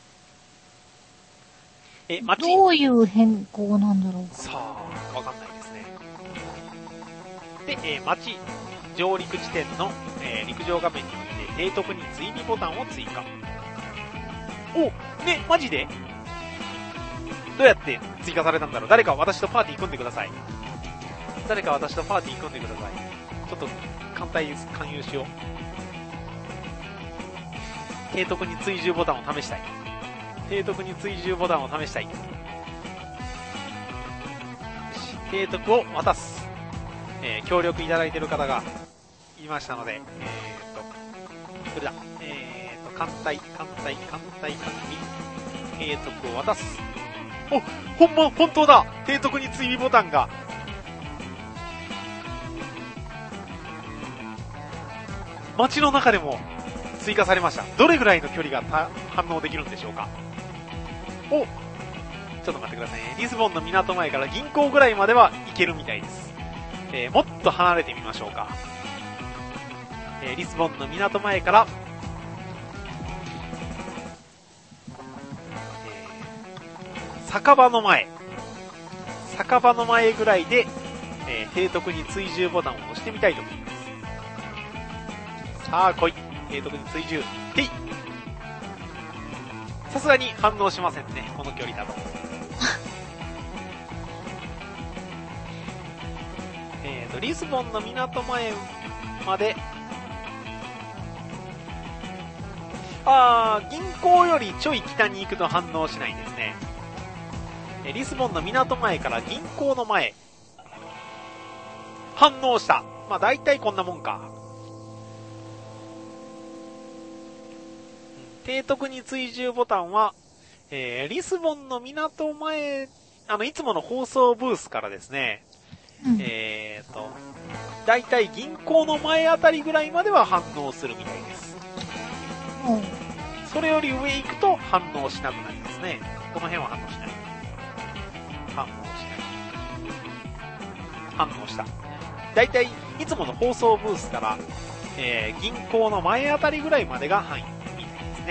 え、街どういう変更なんだろう。 さあ、わかんないですね。で、えー、街上陸地点の、えー、陸上画面において提督に追尾ボタンを追加。 お、ね、マジでどうやって追加されたんだろう。誰か私とパーティー組んでください。誰か私とパーティー組んでください。ちょっと、艦隊勧誘しよう。提督に追従ボタンを試したい。提督に追従ボタンを試したい。提督を渡す。えー、協力いただいている方がいましたので、えーと、それだ。えーと、艦隊、艦隊、艦隊管理、提督を渡す。お、ほんま、本当だ。提督に追尾ボタンが。街の中でも追加されました。どれぐらいの距離が反応できるんでしょうか。お、ちょっと待ってくださいね。リスボンの港前から銀行ぐらいまでは行けるみたいです。えー、もっと離れてみましょうか。えー、リスボンの港前から、えー、酒場の前。酒場の前ぐらいで、えー、提督に追従ボタンを押してみたいと思います。さあ来い。提督に追従。てい。さすがに反応しませんね。この距離だと。えっと、リスボンの港前まで。あー、銀行よりちょい北に行くと反応しないですね。えリスボンの港前から銀行の前。反応した。まあ大体こんなもんか。提督に追従ボタンは、えー、リスボンの港前、あの、いつもの放送ブースからですね、うん、えーと、だいたい銀行の前あたりぐらいまでは反応するみたいです。うん、それより上行くと反応しなくなりますね。この辺は反応しない。反応しない。反応した。だいたいいつもの放送ブースから、えー、銀行の前あたりぐらいまでが範囲。ね、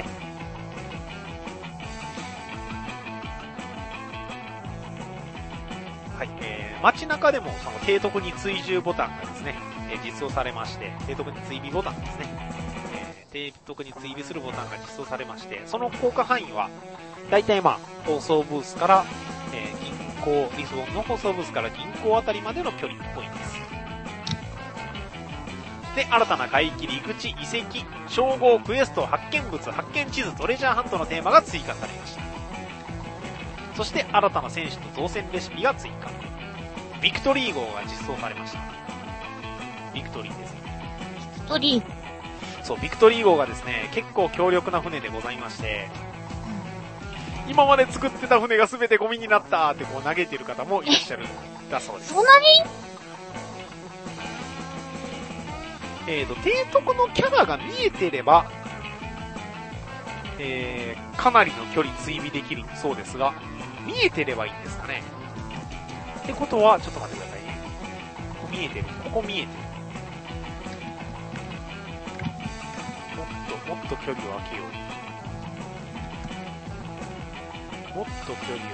はい、えー、街中でもその提督に追従ボタンがですね、えー、実装されまして、提督に追尾ボタンですね、えー、提督に追尾するボタンが実装されまして、その効果範囲は、だいたいまあ、放送ブースから、えー、銀行、リスボンの放送ブースから銀行あたりまでの距離っぽいです。で、新たな海域、陸地、遺跡、称号、クエスト、発見物、発見地図、トレジャーハントのテーマが追加されました。そして、新たな選手と造船レシピが追加。ビクトリー号が実装されました。ビクトリーですね。 ビクトリーそう、ビクトリー号がですね、結構強力な船でございまして、うん、今まで作ってた船が全てゴミになったってこう投げてる方もいらっしゃるだそうです。 そんなにえーと、提督のキャラが見えてれば、えー、かなりの距離追尾できるそうですが、見えてればいいんですかね。ってことは、ちょっと待ってくださいね。ここ見えてる。ここ見えてる。もっと、もっと距離を空けよう。もっと距離を。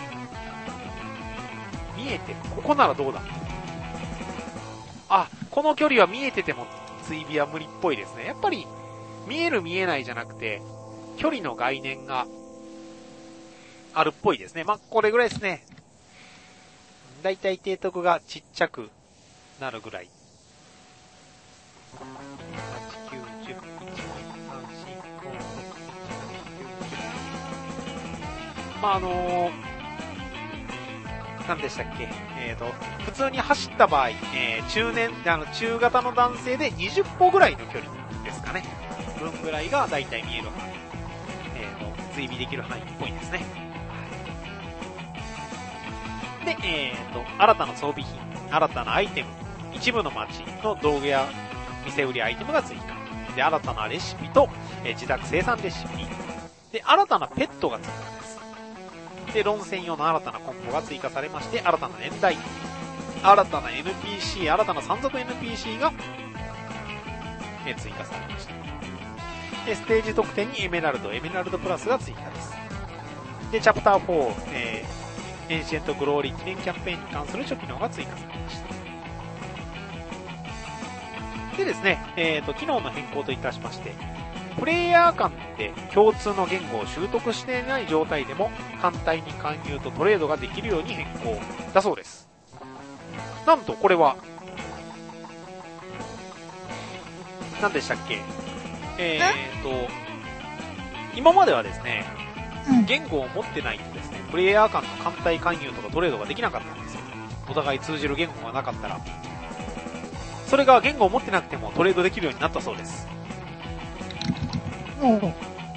見えてる。ここならどうだ。あ、この距離は見えてても追尾は無理っぽいですね。やっぱり見える見えないじゃなくて距離の概念があるっぽいですね。まあ、これぐらいですね。だいたい提督がちっちゃくなるぐらい。はち、きゅう、じゅう、いち、に、さん、よん、ご、ろく、なな、じゅう。まあ、あのー、何でしたっけ、えーと、普通に走った場合、えー、中年、あの、中型の男性でにじゅっぽぐらいの距離ですかね。分ぐらいがだいたい見える範囲。えーと、追尾できる範囲っぽいですね。で、えーと、新たな装備品、新たなアイテム、一部の街の道具や店売りアイテムが追加。で、新たなレシピと、えー、自宅生産レシピ。で、新たなペットが追加です。で、論戦用の新たなコンボが追加されまして、新たな年代、新たな エヌピーシー、新たな山賊 エヌピーシー が、えー、追加されました。で、ステージ得点にエメラルド、エメラルドプラスが追加です。で、チャプターフォー、えー、エンシェントグローリー記念キャンペーンに関する初期能が追加されました。でですね、えーと、機能の変更といたしまして、 プレイヤー間で共通の言語を習得していない状態でも反対に勧誘とトレードができるように変更だそうです。なんとこれは何でしたっけ、えーと今まではですね、言語を持ってないとですね、プレイヤー間の反対勧誘とかトレードができなかったんですよ。お互い通じる言語がなかったら。それが言語を持ってなくてもトレードできるようになったそうです。 うん。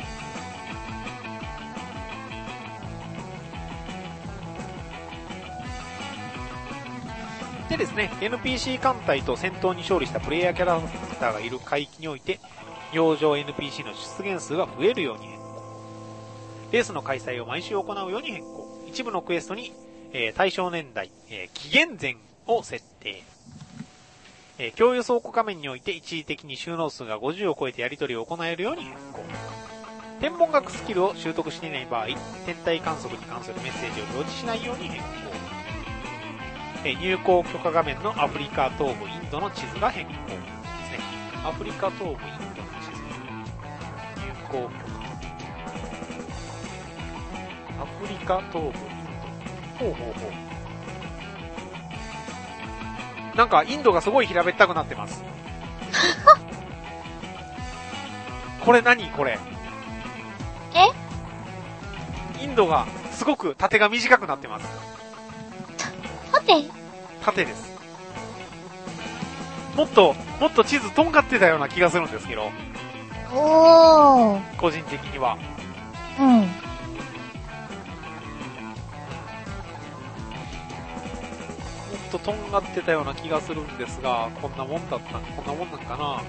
でですね、エヌピーシー 艦隊と戦闘に勝利したプレイヤーキャラクターがいる海域において、洋上 エヌピーシー の出現数が増えるように変更。レースの開催を毎週行うように変更。一部のクエストに、えー、対象年代、えー、紀元前を設定。えー、共有倉庫画面において一時的に収納数がごじゅうを超えてやり取りを行えるように変更。天文学スキルを習得していない場合、天体観測に関するメッセージを表示しないように変更。えー、入港許可画面のアフリカ東部インドの地図が変更ですね。アフリカ東部インドの地図。入港許可。アフリカ東部インド。ほうほうほう。なんかインドがすごい平べったくなってます。これ何これ。 え？ インドがすごく縦が短くなってます。 縦？ 縦です。もっと、もっと地図とんがってたような気がするんですけど。 おー。 個人的には。 うん。 ととんがってたような気がするんですが、こんなもんだった、こんなもんなんかな。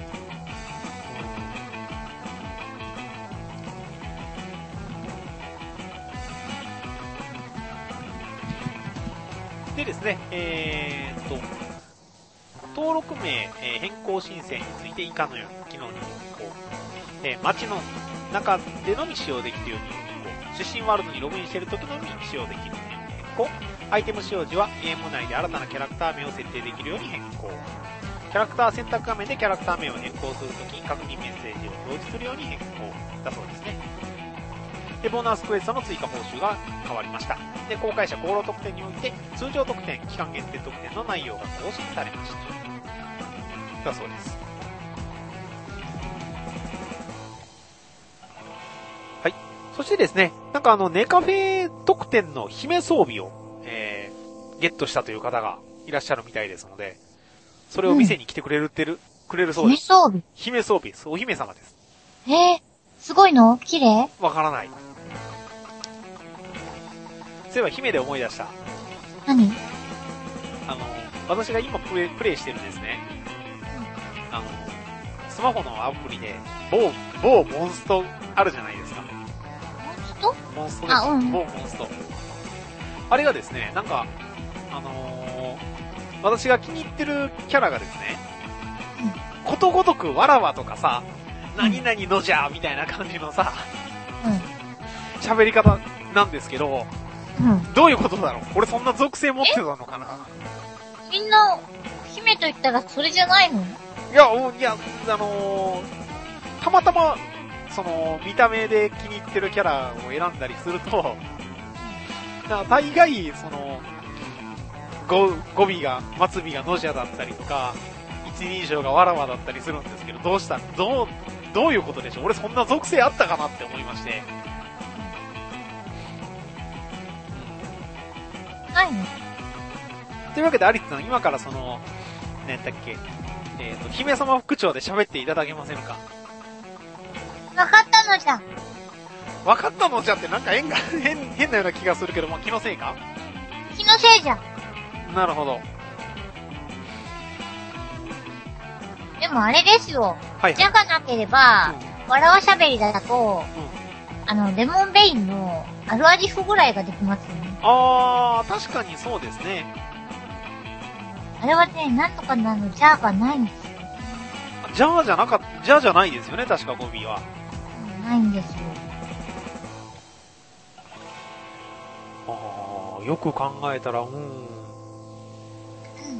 うん、でですね、えーっと、登録名、えー、変更申請について以下のような機能に変更。えー、街の中でのみ使用できるように変更。出身ワールドにログインしている時のみ使用できる変更。アイテム使用時はゲーム内で新たなキャラクター名を設定できるように変更。キャラクター選択画面でキャラクター名を変更するとき、確認メッセージを表示するように変更だそうですね。で、ボーナスクエストの追加報酬が変わりました。で、公開者功労特典において、通常特典、期間限定特典の内容が更新されました。だそうです。はい。そしてですね、なんかあの、ネカフェ特典の姫装備を、えー、ゲットしたという方がいらっしゃるみたいですので、それを店に来てくれるってる、うん、くれるそうです。 姫装備姫装備です。お姫様です。 えー、すごいの？綺麗？ わからない。そういえば姫で思い出した。 何？ あの、私が今プレイ、プレイしてるんですね。うん、あの、スマホのアプリで、某、某モンストあるじゃないですか。 モンスト？ モンストです。 あ、うん。 某モンスト。あれがですね、なんか、あのー、私が気に入ってるキャラがですね、うん、ことごとくわらわとかさ、何々のじゃーみたいな感じのさ、喋、うん、り方なんですけど、うん、どういうことだろう？俺そんな属性持ってたのかな？ みんな、姫と言ったらそれじゃないの？ いや、いや、あのー、たまたま、その、見た目で気に入ってるキャラを選んだりすると、大概、その、語、語尾が、末尾がのじゃだったりとか、一人称がわらわだったりするんですけど、どうしたどう、どういうことでしょう？俺そんな属性あったかなって思いまして。 ないの？ というわけで、アリスさん、今からその、何だっけ、えっと、姫様副長で喋っていただけませんか？ わかったのじゃ。 わかったのじゃってなんか変が、変、変なような気がするけど、まあ、気のせいか？ 気のせいじゃ。 なるほど。 でもあれですよ。 はい、はい。 じゃがなければ、うん、わらわしゃべりだと、うん、あの、レモンベインのアルアディフぐらいができますよね。 あー、確かにそうですね。 あれはね、なんとかなのジャーがないんですよ。 ジャーじゃなかった、ジャーじゃないですよね、確か語尾は。 うん、ないんですよ。 あー、よく考えたら、うん。うん、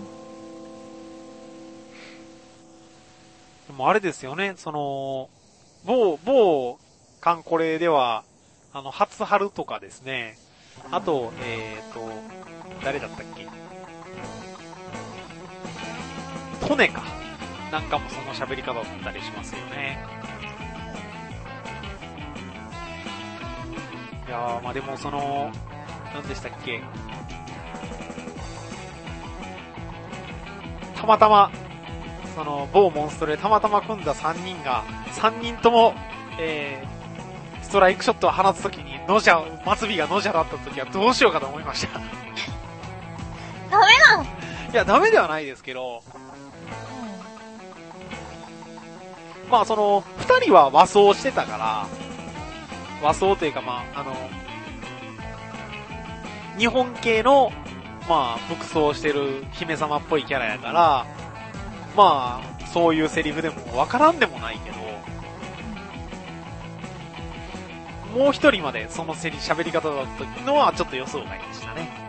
でもあれですよね、その、 某、某、カンコレでは、あの、初春とかですね。あと、えーと、誰だったっけ？トネか。なんかもその喋り方だったりしますよね。いやー、まあでもその、何でしたっけ？たまたま、その、某モンストでたまたま組んださんにんが、さんにんとも、えー、ストライクショットを放つときに、ノジャ、末尾がノジャだったときはどうしようかと思いました。 ダメなの？ いや、ダメではないですけど、うん、まあその、二人は和装してたから、和装というかまあ、あの、日本系の、まあ、服装してる姫様っぽいキャラやから、まあ、そういうセリフでもわからんでもないけど、もう一人までそのセリ、喋り方だったのはちょっと予想外でしたね。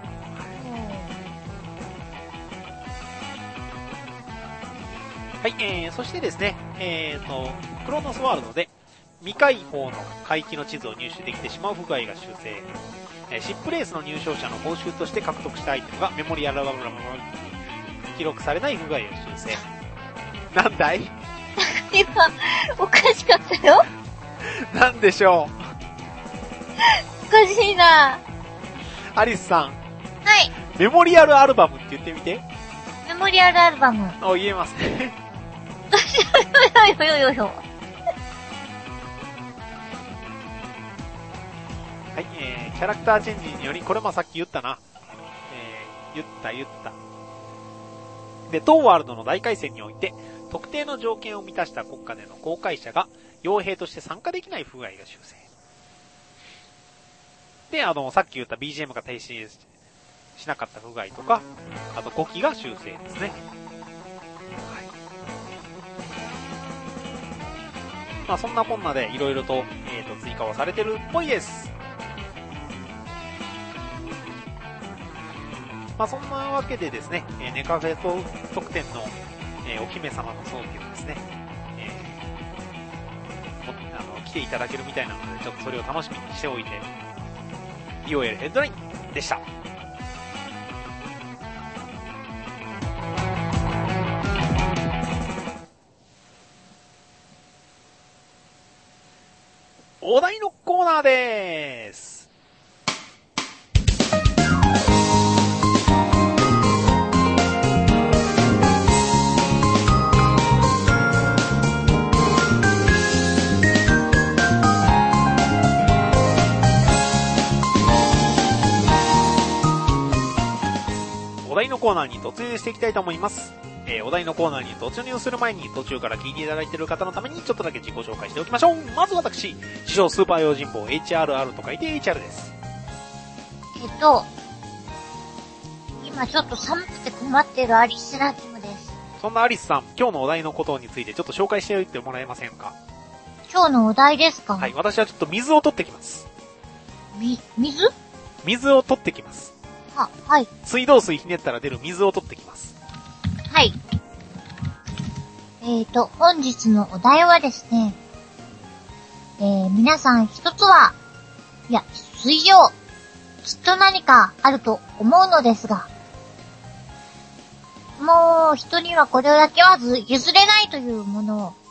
はい、えー、そしてですね、えーと、クロノスワールドで未開放の海域の地図を入手できてしまう不具合が修正。えー、シップレースの入賞者の報酬として獲得したアイテムがメモリアルアルバムに記録されない不具合を修正。なんだい？ 今、おかしかったよ。 なんでしょう。 おかしいな。 アリスさん。 はい。 メモリアルアルバムって言ってみて。 メモリアルアルバム。 あ、言えますね。 よよよよよ。 はい、えー、キャラクターチェンジにより、これもさっき言ったな。えー、言った言った。で、当ワールドの大回戦において、特定の条件を満たした国家での航海者が、傭兵として参加できない不具合が修正。で、あの、さっき言った ビージーエム が停止しなかった不具合とか、あとごきが修正ですね。はい。まあそんなこんなで、いろいろと、えーと、追加はされてるっぽいです。まあそんなわけでですね、えー、ネカフェ特典の、えー、お姫様の装備をですね、えー、あの来ていただけるみたいなので、ちょっとそれを楽しみにしておいて、イオエルヘッドラインでした。お題のコーナーでーす。お題のコーナーに突入していきたいと思います。えー、お題のコーナーに突入する前に途中から聞いていただいている方のためにちょっとだけ自己紹介しておきましょう。まず私、自称スーパー用心棒 エイチアールアール と書いて エイチアール です。 えっと、今ちょっと寒くて困っているアリスラキムです。 そんなアリスさん、今日のお題のことについてちょっと紹介しておいてもらえませんか？ 今日のお題ですか？ はい、私はちょっと水を取ってきます。 み、水？ 水を取ってきます。 は、はい。 水道水ひねったら出る水を取ってきます。 はい。えーと、本日のお題はですね、えー、皆さん一つは、いや、水上、きっと何かあると思うのですが、もう人にはこれだけは譲れないというものを、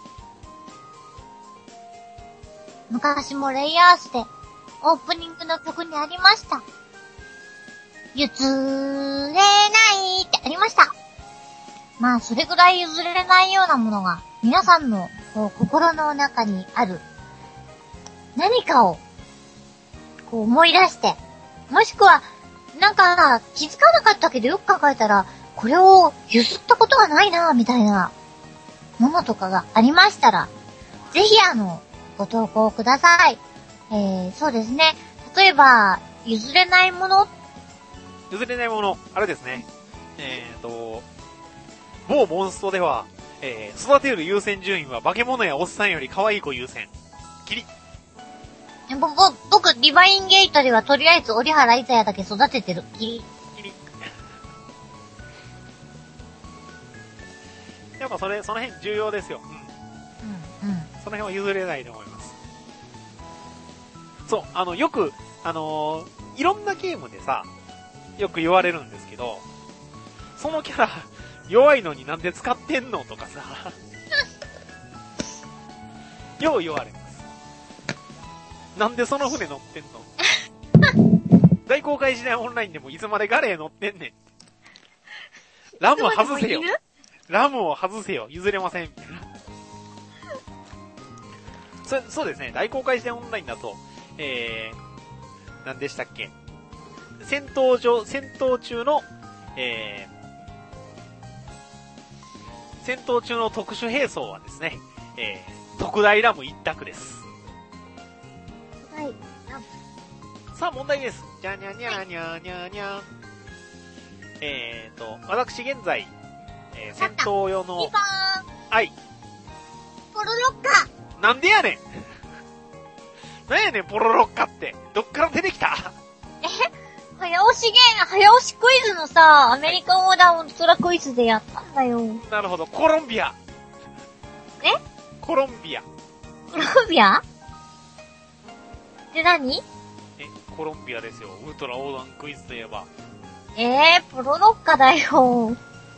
昔もレイヤースでオープニングの曲にありました。譲れないってありました。まあそれぐらい譲れないようなものが皆さんのこう心の中にある何かをこう思い出して、もしくはなんか気づかなかったけどよく考えたらこれを譲ったことがないなみたいなものとかがありましたら、ぜひあのご投稿ください。えー、そうですね。例えば譲れないもの譲れないもの、あれですね。えーと、某モンストでは、えー、育てる優先順位は化け物やおっさんより可愛い子優先。キリ。 ぼ、ぼ、僕、リバインゲートではとりあえず折原いざやだけ育ててる。キリ。 キリ。やっぱそれ、その辺重要ですよ。 うん。うん、うん。 その辺は譲れないと思います。そう、あの、よく、あのー、いろんなゲームでさ、よく言われるんですけど、そのキャラ、弱いのになんで使ってんのとかさ、よう言われます。なんでその船乗ってんの大航海時代オンラインでもいつまでガレー乗ってんねん。ラム外せよ。ラムを外せよ。譲れません。みたいな。そ、そうですね。大航海時代オンラインだと、えー、何でしたっけ。戦闘上、戦闘中の、えー、戦闘中の特殊兵装はですね、えー、特大ラム一択です。 はい。 さあ問題です。じゃにゃにゃにゃにゃにゃ。えーと、私現在、えー、戦闘用の、 にばんはい。 ポロロッカなんでやねんなんやねん、ポロロッカって。どっから出てきたえ早押しゲーム、早押しクイズのさ、アメリカンオーダーウルトラクイズでやったんだよ。 なるほど、コロンビア。 えコロンビア。 コロンビアで何え、コロンビアですよ。ウルトラ横断クイズといえば。 えー、ポロロッカだよ。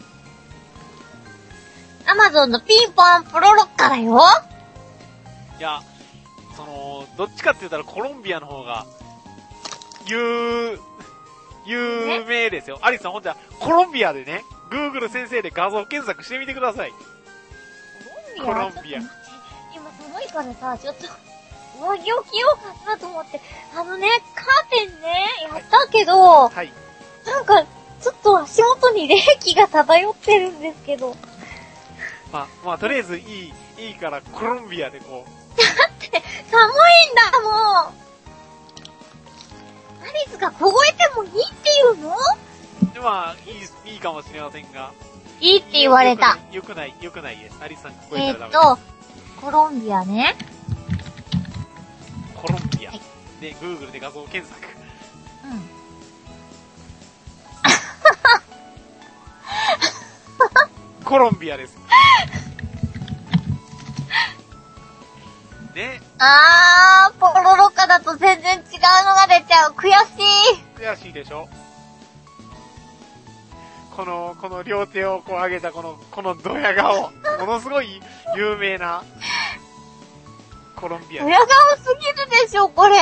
アマゾンのピンポンポロロッカだよ。 いや、その、どっちかって言ったらコロンビアの方が、有、有名ですよ。アリスさん、ほんじゃ、コロンビアでね、Google 先生で画像検索してみてください。コロンビア。 今寒いからさ、ちょっと、上着を着ようかなと思って、あのね、カーテンね、やったけど、 はい。 なんか、ちょっと足元に冷気が漂ってるんですけど。 まあ、まあ、とりあえずいい、いいからコロンビアでこう。 だって、寒いんだもん。アリスが凍えてもいいっていうの？ まあ、いい、いいかもしれませんが。 いいって言われた。 よくない、よくないです。アリスさん凍えたらダメです。 えーっと、コロンビアね。 コロンビア。はい、で、Google で画像検索。 うん。 コロンビアです。ね。 あー、ポロロカだと全然違うのが出ちゃう。悔しい。 悔しいでしょ？この、この両手をこう上げたこの、このドヤ顔。ものすごい有名なコロンビア。 ドヤ顔すぎるでしょ、これ。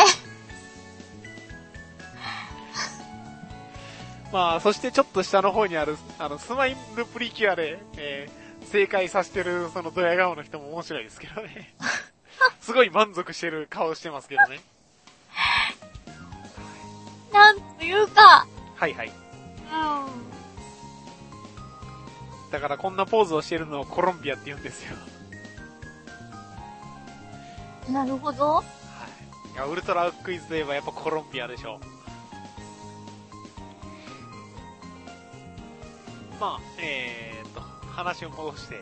まあ、そしてちょっと下の方にある、あの、スマイルプリキュアで、えー、正解させてるそのドヤ顔の人も面白いですけどね。すごい満足してる顔してますけどね。 なんというか。 はいはい。 うん。 だからこんなポーズをしてるのをコロンビアって言うんですよ。 なるほど。はい。 いや、ウルトラクイズといえばやっぱコロンビアでしょ。まあ、えーっと、話を戻して。 うん。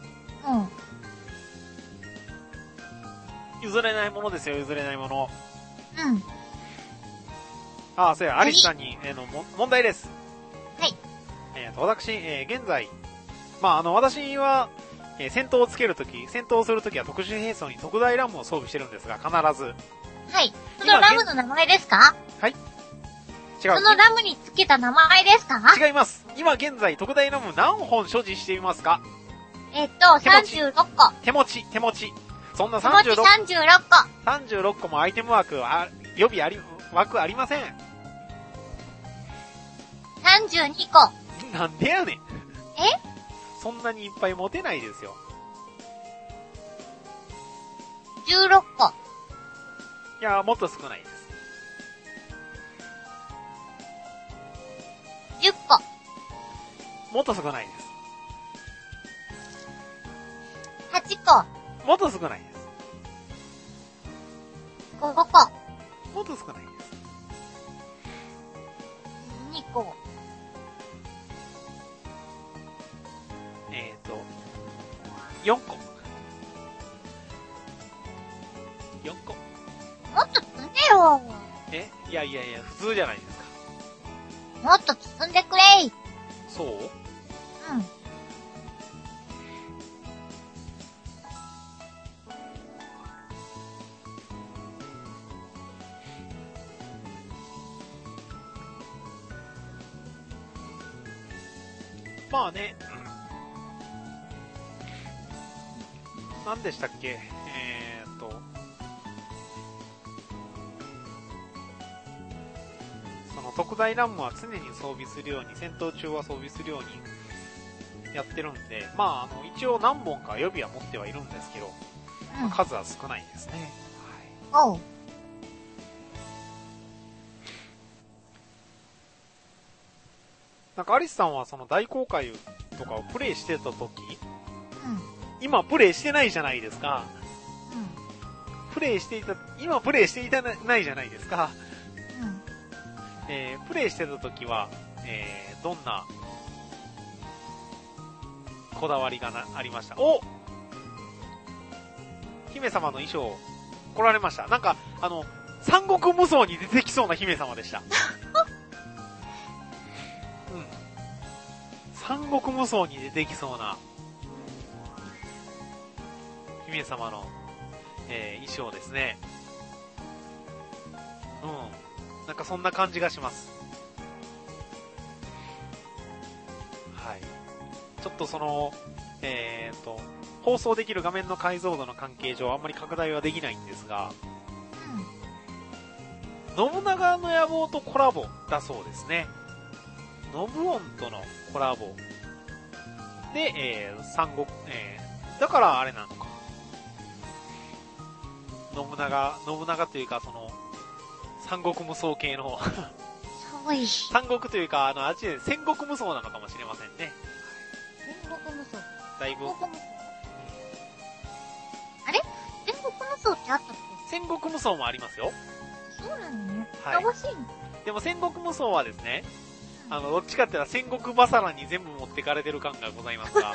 譲れないものですよ、譲れないもの。 うん。 ああ、そうや、アリスさんに、えー、の、も、問題です。 はい。 えーと、私、えー、現在、まあ、あの、私は、えー、戦闘をつけるとき、戦闘をするときは特殊兵装に特大ラムを装備してるんですが、必ず。 はい。そのラムの名前ですか？ はい。違う。 そのラムにつけた名前ですか？ 違います。今現在、特大ラム何本所持していますか？ えっと、さんじゅうろっこ。 手持ち、手持ち。そんなささんじゅうろっこ。 さんじゅうろっこ。 さんじゅうろっこもアイテム枠は、予備あり、枠ありません。 さんじゅうにこ。 なんでやねん。 え？ そんなにいっぱい持てないですよ。 じゅうろっこ。 いや、もっと少ないです。 じゅっこ。 もっと少ないです。 はちこ。 もっと少ないです。 ごこ。 もっと少ないです。 にこ。 えーと、よんこ。よんこ。 もっと積んでよ。 え？いやいやいや、普通じゃないですか。 もっと積んでくれい。 そう？ うん。 まあね、うん、何でしたっけ、えーっと、その特大ラムは常に装備するように、戦闘中は装備するようにやってるんで、まあ、あの、一応何本か予備は持ってはいるんですけど、まあ、数は少ないですね。 はい。おう。 なんかアリスさんはその大公開とかをプレイしてた時、うん、今プレイしてないじゃないですか。うん、プレイしていた、今プレイしていたないじゃないですか。うん、えー、プレイしてた時は、えー、どんなこだわりがなありました？お！姫様の衣装来られました。なんかあの三国無双に出てきそうな姫様でした。三国無双に出てきそうな姫様の、えー、衣装ですね。うん。なんかそんな感じがします。はい。ちょっとその、えーと、放送できる画面の解像度の関係上あんまり拡大はできないんですが、うん、信長の野望とコラボだそうですね。ノブオンとのコラボで、えー、三国、えー、だからあれなのか。信長、信長というか、その、三国無双系の三国というか、あの、あっちで戦国無双なのかもしれませんね。 戦国無双だいぶ。 あれ戦国無双ってあったっけ？ 戦国無双もありますよ。 そうなのね。 はい。 楽しいの。 でも戦国無双はですね、あの、どっちかっていうと戦国バサラに全部持ってかれてる感がございますが。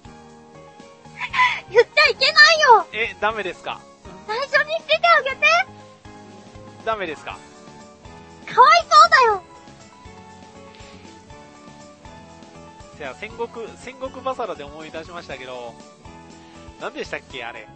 言っちゃいけないよ！ え、ダメですか？ 最初にしててあげて！ ダメですか？ かわいそうだよ！ じゃあ戦国、戦国バサラで思い出しましたけど、何でしたっけあれ。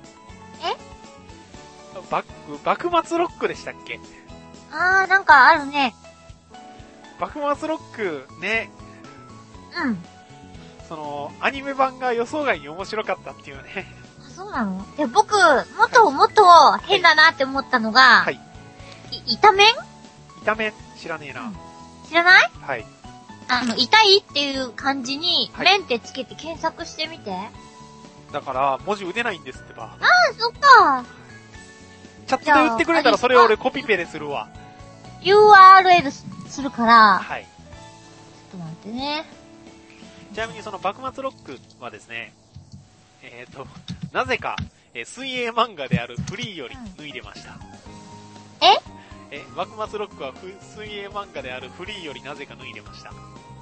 え？ バ幕末ロックでしたっけ？ あー、なんかあるね。 幕末ロックね。 うん。 その、アニメ版が予想外に面白かったっていうね。 あ、そうなの？で、僕、もっともっと変だなって思ったのが、はい。い、炒麺？ 炒麺？知らねえな、うん。 知らない？ はい。 あの、痛いっていう漢字に、麺ってつけて検索してみて。 だから、文字打てないんですってば。 ああ、そっか。 チャットで打ってくれたらそれを俺コピペでするわ。 ユーアールエル するから。 はい。 ちょっと待ってね。 ちなみにその幕末ロックはですね、えっと、なぜか、えー、水泳漫画であるフリーより脱いでました。うん、 ええ、幕末ロックは水泳漫画であるフリーよりなぜか脱いでました。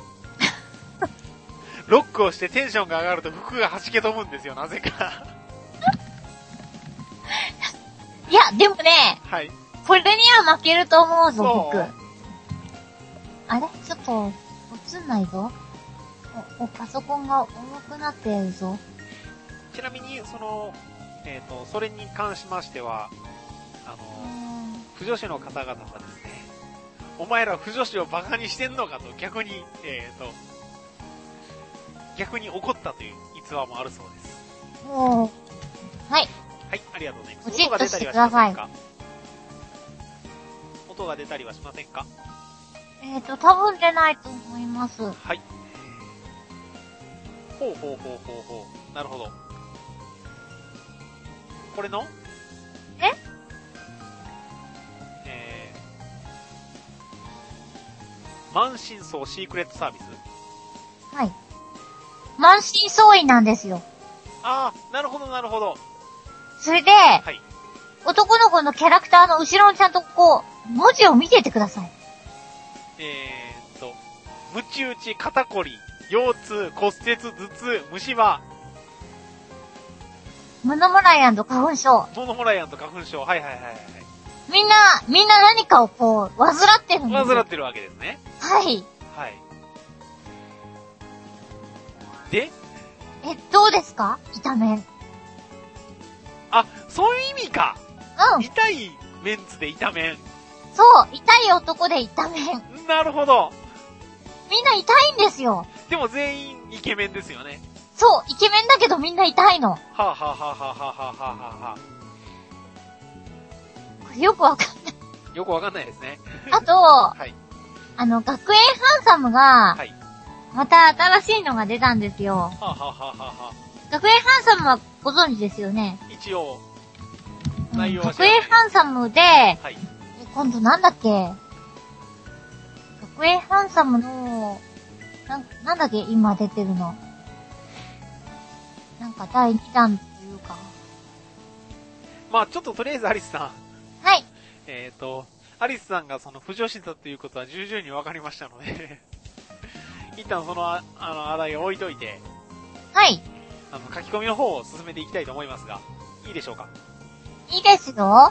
ロックをしてテンションが上がると服が弾け飛ぶんですよ、なぜか。 いや、でもね、 はい。 これには負けると思うぞ、僕。あれちょっと、映んないぞ。お、お、パソコンが重くなってるぞ。 ちなみに、その、えっと、それに関しましては、あの、不女子の方々はですね、お前ら不女子をバカにしてんのかと逆に、えっと、逆に怒ったという逸話もあるそうです。 おー。はい。 はい、ありがとうございます。 音が出たりはしませんか？ 音が出たりはしませんか？ えっと、多分出ないと思います。 はい。ほうほうほうほうほう。なるほど。これのええー、満身創シークレットサービス？ はい。満身創痍なんですよ。 ああ、なるほどなるほど。 それで、 はい、 男の子のキャラクターの後ろにちゃんとこう、文字を見ててください。 えーっと、ムチ打ち、肩こり、腰痛、骨折、頭痛、虫歯。 モノモライアンと花粉症。 モノモライアンと花粉症。はいはいはいはい。 みんな、みんな何かをこう、患ってるんですよ。 患ってるわけですね。 はい。 はい。でえ、どうですか？痛麺。 あ、そういう意味か。 うん。 痛いメンツで痛麺。 そう、痛い男で痛麺。 なるほど。 みんな痛いんですよ。 でも全員、 イケメンですよね。 そう、イケメンだけどみんな痛いの。はぁ、はぁはぁはぁはぁはぁはぁはぁ。これよくわかんない。 よくわかんないですね。 あと、 はい。 あの、学園ハンサムが、 はい。 また新しいのが出たんですよ。 はぁはぁはぁはぁはぁ。学園ハンサムはご存知ですよね。 一応、 内容は知らない。学園ハンサムで、はい。今度なんだっけ学園ハンサムの、な、なんだっけ今出てるの。なんかだいにだんというか。 まあちょっととりあえずアリスさん。 はい。 えっと、アリスさんがその浮上したということは重々に分かりましたので、一旦その、あの、話題を置いといて。 はい。 あの、書き込みの方を進めていきたいと思いますが、いいでしょうか？ いいですよ。はい。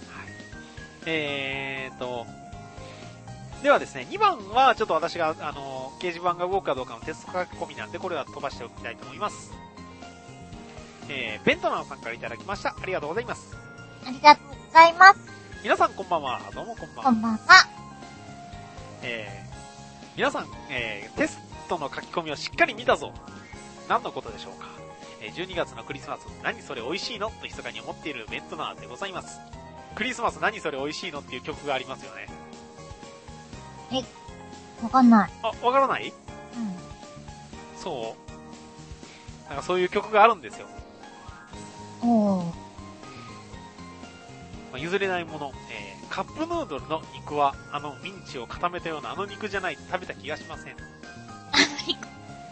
えーと、ではですね、にばんはちょっと私が、あの、掲示板が動くかどうかのテスト書き込みなんで、これは飛ばしておきたいと思います。えー、ベントナーさんからいただきました。ありがとうございます。 ありがとうございます。 皆さんこんばんは。どうもこんばんは。 こんばんは。 えー、皆さん、えー、テストの書き込みをしっかり見たぞ。何のことでしょうか。えー、じゅうにがつのクリスマス、何それ美味しいのと密かに思っているベントナーでございます。クリスマス何それ美味しいのっていう曲がありますよね。 え、わかんない。 あ、わからない？うん。そう。なんかそういう曲があるんですよ。 おー。 まあ、譲れないもの、えー、カップヌードルの肉は、あのミンチを固めたようなあの肉じゃないと食べた気がしません。あの肉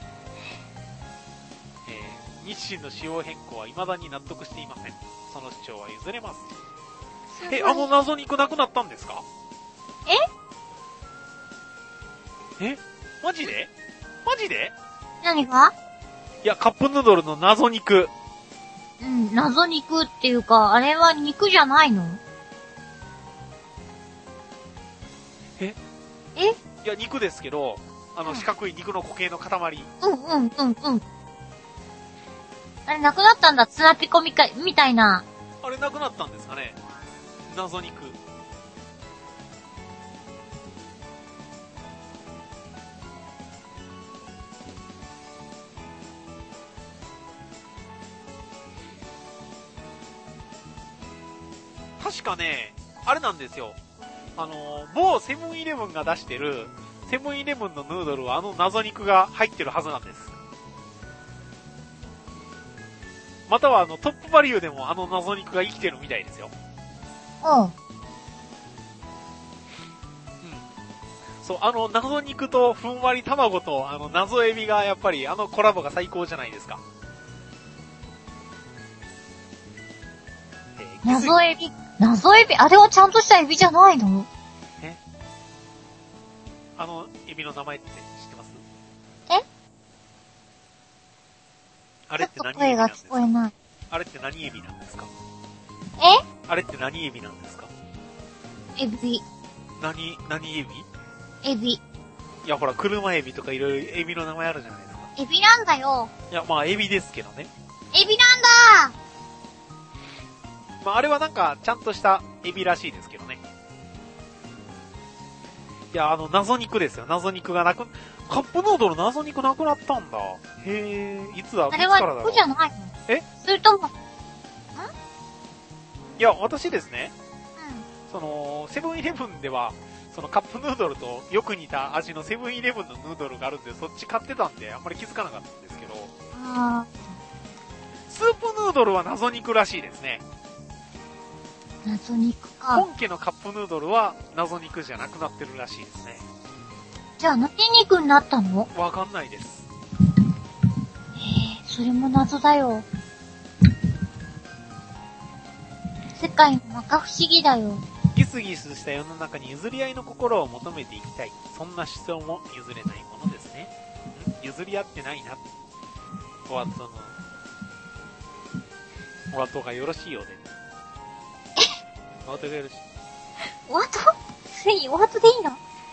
えー、日清の仕様変更は未だに納得していません。その主張は譲れます。え、あの謎肉なくなったんですか？ええマジでマジで何が？ いや、カップヌードルの謎肉。 うん、謎肉っていうか、あれは肉じゃないの？ ええいや、肉ですけど、あの、四角い肉の固形の塊。 うんうんうんうん。あれなくなったんだ、ツナピコみか、みたいな。 あれなくなったんですかね？謎肉。確かね、あれなんですよ。あの、某セブンイレブンが出してる、セブンイレブンのヌードルはあの謎肉が入ってるはずなんです。またはあのトップバリューでもあの謎肉が生きてるみたいですよ。 うん。うん。 そう、あの謎肉とふんわり卵とあの謎エビがやっぱりあのコラボが最高じゃないですか。 えー、謎エビ謎エビあれはちゃんとしたエビじゃないの？ えあのエビの名前って知ってます？ えあれって何エビなんですか？ 声が聞こえない。 あれって何エビなんですか？ えあれって何エビなんですか？ エビ。 何、何エビ？ エビ。 いやほら、車エビとかいろいろエビの名前あるじゃないですか。 エビなんだよ。 いや、まあエビですけどね。 エビなんだまああれはなんか、ちゃんとしたエビらしいですけどね。いや、あの、謎肉ですよ。謎肉がなく、カップヌードル謎肉なくなったんだ。へえ、いつだ、いつからだろう。 あれは肉じゃないの？ え？ それとも、ん？いや、私ですね。 うん。 その、セブンイレブンでは、そのカップヌードルとよく似た味のセブンイレブンのヌードルがあるんで、そっち買ってたんで、あんまり気づかなかったんですけど。 あスープヌードルは謎肉らしいですね。 謎肉か。 本家のカップヌードルは謎肉じゃなくなってるらしいですね。 じゃあ何肉になったの？ わかんないです。 へえ、それも謎だよ。世界の中不思議だよ。 ギスギスした世の中に譲り合いの心を求めていきたい。そんな思想も譲れないものですね。ん譲り合ってないな。お後の、お後がよろしいようで。お後がよろしい。 お後？つい、お後でいいの？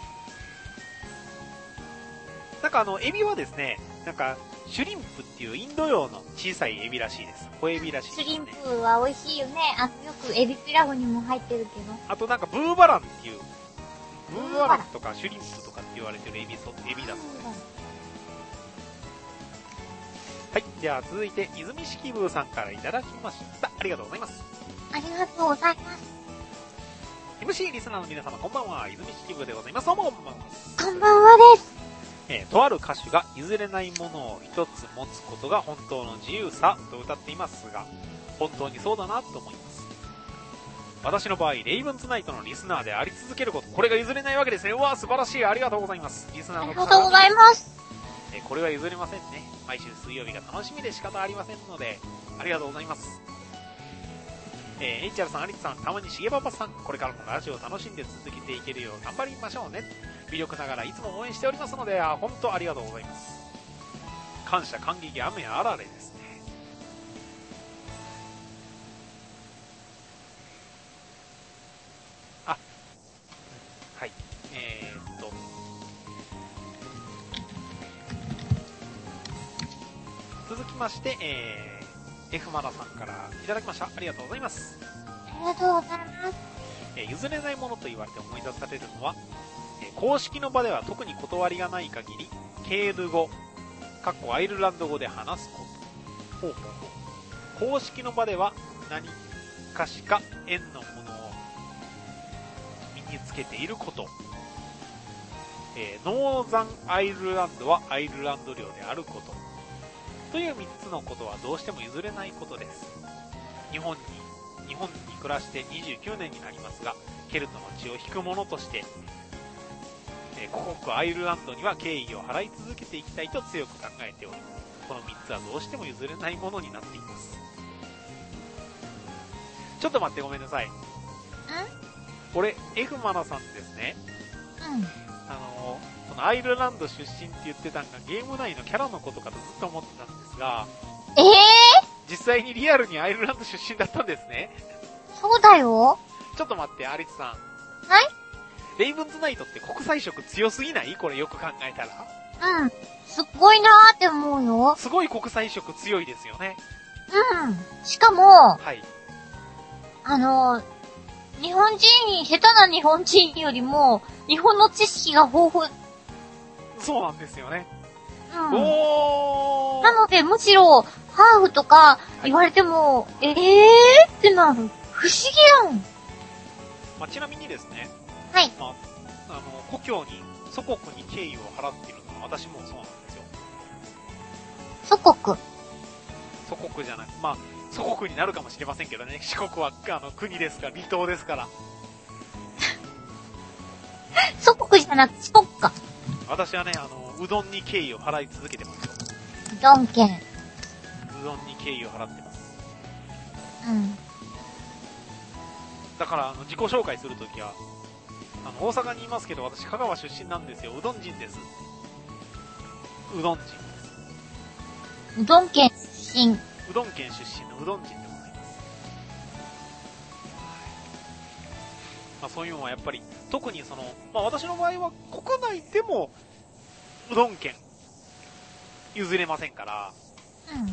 なんかあの、エビはですね、なんか、シュリンプっていうインド洋の小さいエビらしいです。小エビらしいですね。 シュリンプは美味しいよね。あの、よくエビピラフにも入ってるけど。 あとなんかブーバランっていう、ブーバランとかシュリンプとかって言われてるエビそ、エビだそうです。 はい。では続いて、泉式部さんからいただきました。ありがとうございます。 ありがとうございます。 エムシー リスナーの皆様こんばんは、泉式部でございます。どうもこんばんは。 こんばんはです。 えー、とある歌手が譲れないものを一つ持つことが本当の自由さと歌っていますが、本当にそうだなと思います。私の場合、レイブンズナイトのリスナーであり続けること、これが譲れないわけですね。うわー素晴らしい。ありがとうございます。リスナーの方ありがとうございます。 えー、これは譲れませんね。毎週水曜日が楽しみで仕方ありませんので、ありがとうございます。えー、エイチアール さん、アリツさん、たまにしげパパさん、これからもラジオを楽しんで続けていけるよう頑張りましょうね。微力ながらいつも応援しておりますので、あ、本当ありがとうございます。感謝、感激、雨あられですね。あ、はい。えー、っと、続きまして、えー、F マナさんからいただきました。ありがとうございます。 ありがとうございます。 えー、譲れないものと言われて思い出されるのは、えー、公式の場では特に断りがない限り、ケール語、かっこアイルランド語で話すこと。ほうほうほう。公式の場では何かしか円のものを身につけていること。えー、ノーザンアイルランドはアイルランド領であること。というみっつのことはどうしても譲れないことです。日本に、日本に暮らしてにじゅうきゅうねんになりますが、ケルトの血を引く者として、えー、故国アイルランドには敬意を払い続けていきたいと強く考えており、このみっつはどうしても譲れないものになっています。ちょっと待ってごめんなさい。ん俺、F マナさんですね。 うん。 あのー、このアイルランド出身って言ってたんがゲーム内のキャラのことかとずっと思ってたんですが、 えぇ、ー、 実際にリアルにアイルランド出身だったんですね。 そうだよ。 ちょっと待って、アリツさん。 はい？ レイブンズナイトって国際色強すぎない？これよく考えたら。うん。すっごいなーって思うよ。 すごい国際色強いですよね。 うん。しかも、 はい。 あの、日本人、下手な日本人よりも、日本の知識が豊富。 そうなんですよね。 うん。 おー。 なので、むしろ、ハーフとか言われても、はい、えーってなる。不思議やん。 まあ、ちなみにですね。 はい。 まあ、あの、故郷に、祖国に敬意を払っているのは私もそうなんですよ。 祖国。 祖国じゃなく、まあ、祖国になるかもしれませんけどね。四国は、あの、国ですから、離島ですから。 祖国じゃなく四国か。 私はね、あの、うどんに敬意を払い続けてますよ。 うどん県。 うどんに敬意を払ってます。 うん。 だから、あの、自己紹介するときは、あの、大阪にいますけど、私、香川出身なんですよ。うどん人です。うどん人です。 うどん県出身。 うどん県出身のうどん人でございます。まあ、そういうのはやっぱり、特にその、まあ、私の場合は国内でも、うどん県、譲れませんから、 うん。 ね、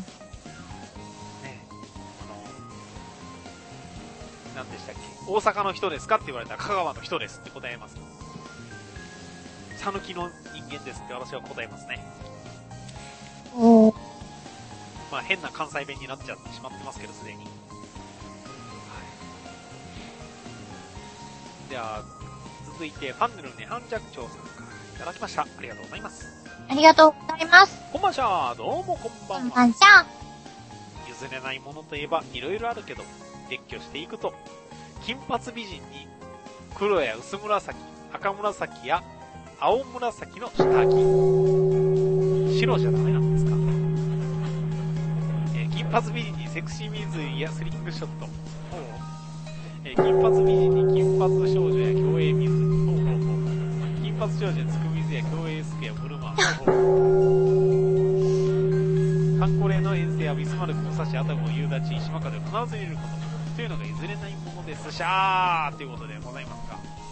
あの、何でしたっけ、大阪の人ですかって言われたら香川の人ですって答えます。讃岐の人間ですって私は答えますね。 おー。 まあ変な関西弁になっちゃってしまってますけど、すでに。はい。では、続いて、ファンネルネハンジャクチョウさんからいただきました。ありがとうございます。 ありがとうございます。 こんばんしゃー、どうもこんばんは。 こんばんしゃー。譲れないものといえば、いろいろあるけど、列挙していくと、金髪美人に、黒や薄紫、赤紫や青紫の下着。白じゃダメなんですか？金髪美人にセクシー水着やスリングショット。えー、金髪美人に金髪少女や競泳水。金髪少女につく水や競泳スケやブルマン。観光例の遠征やビスマルク、武蔵、アタゴ、夕立、島風を必ず入れること。というのが譲れないものです。しゃーということでございますが。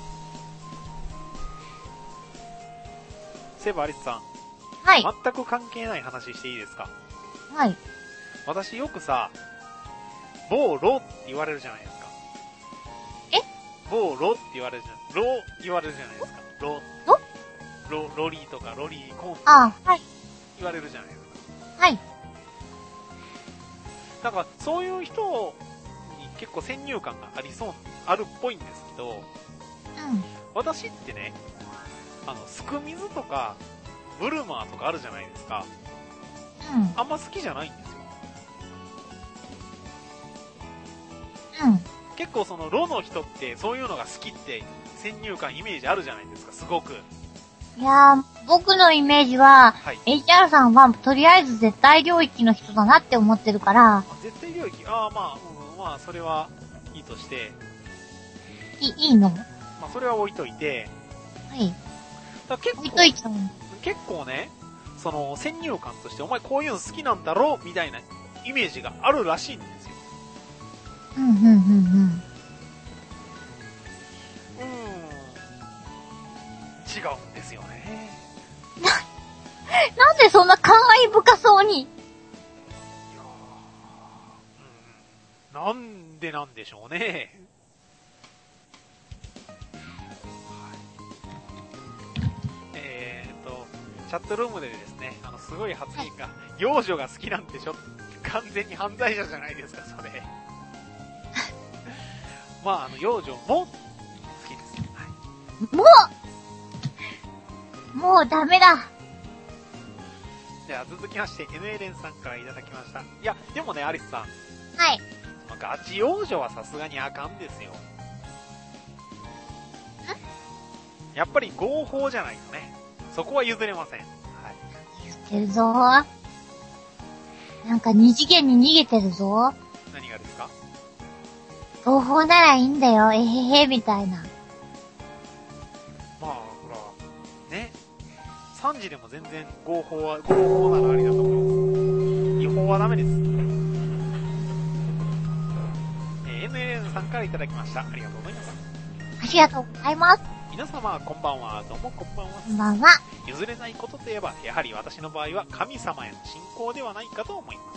セーブアリスさん。 はい。 全く関係ない話していいですか？ はい。 私よくさ、某ロって言われるじゃないですか。 え？ 某ロって言われるじゃん。ロ言われるじゃないですか。ロ。 ロ？ ロ、ロリーとかロリーコンとか。あ、はい。 言われるじゃないですか。 はい。 なんか、そういう人に結構先入観がありそう、あるっぽいんですけど、 うん。 私ってね、あの、すく水とか、ブルマーとかあるじゃないですか。 うん。 あんま好きじゃないんですよ。 うん。 結構その、ロの人ってそういうのが好きって先入観イメージあるじゃないですか、すごく。 いやー、僕のイメージは、はい、エイチアール さんはとりあえず絶対領域の人だなって思ってるから。 絶対領域ああ、まあ、うん、まあ、それはいいとして。 い、いいの？まあ、それは置いといて。 はい。 だ結構、 置いといちゃう。 結構ね、その、先入観として、お前こういうの好きなんだろうみたいなイメージがあるらしいんですよ。 うん、うん、うん、うん。うーん。 違うんですよね。 な、なんでそんな感慨深そうに。いやー、うん、なんでなんでしょうね。えーと、チャットルームでですね、あの、すごい発言が、はい、幼女が好きなんでしょ？完全に犯罪者じゃないですか、それ。まあ、あの、幼女も好きです。はい、もうもうダメだ。 では続きまして、エヌエルエヌ さんからいただきました。いや、でもね、アリスさん。 はい。 ガチ幼女はさすがにあかんですよ。やっぱり合法じゃないとね。そこは譲れません。はい。 言ってるぞ。なんか二次元に逃げてるぞ。 何がですか？ 合法ならいいんだよ、えへへ、みたいな。 まあ、ほら、ね。さんじでも全然合法は、合法ならありだと思います。違法はダメです。えー、エヌエルエヌ さんからいただきました。ありがとうございます。 ありがとうございます。 皆様、こんばんは。どうもこんばんは。 こんばんは。 譲れないことといえば、やはり私の場合は神様への信仰ではないかと思います。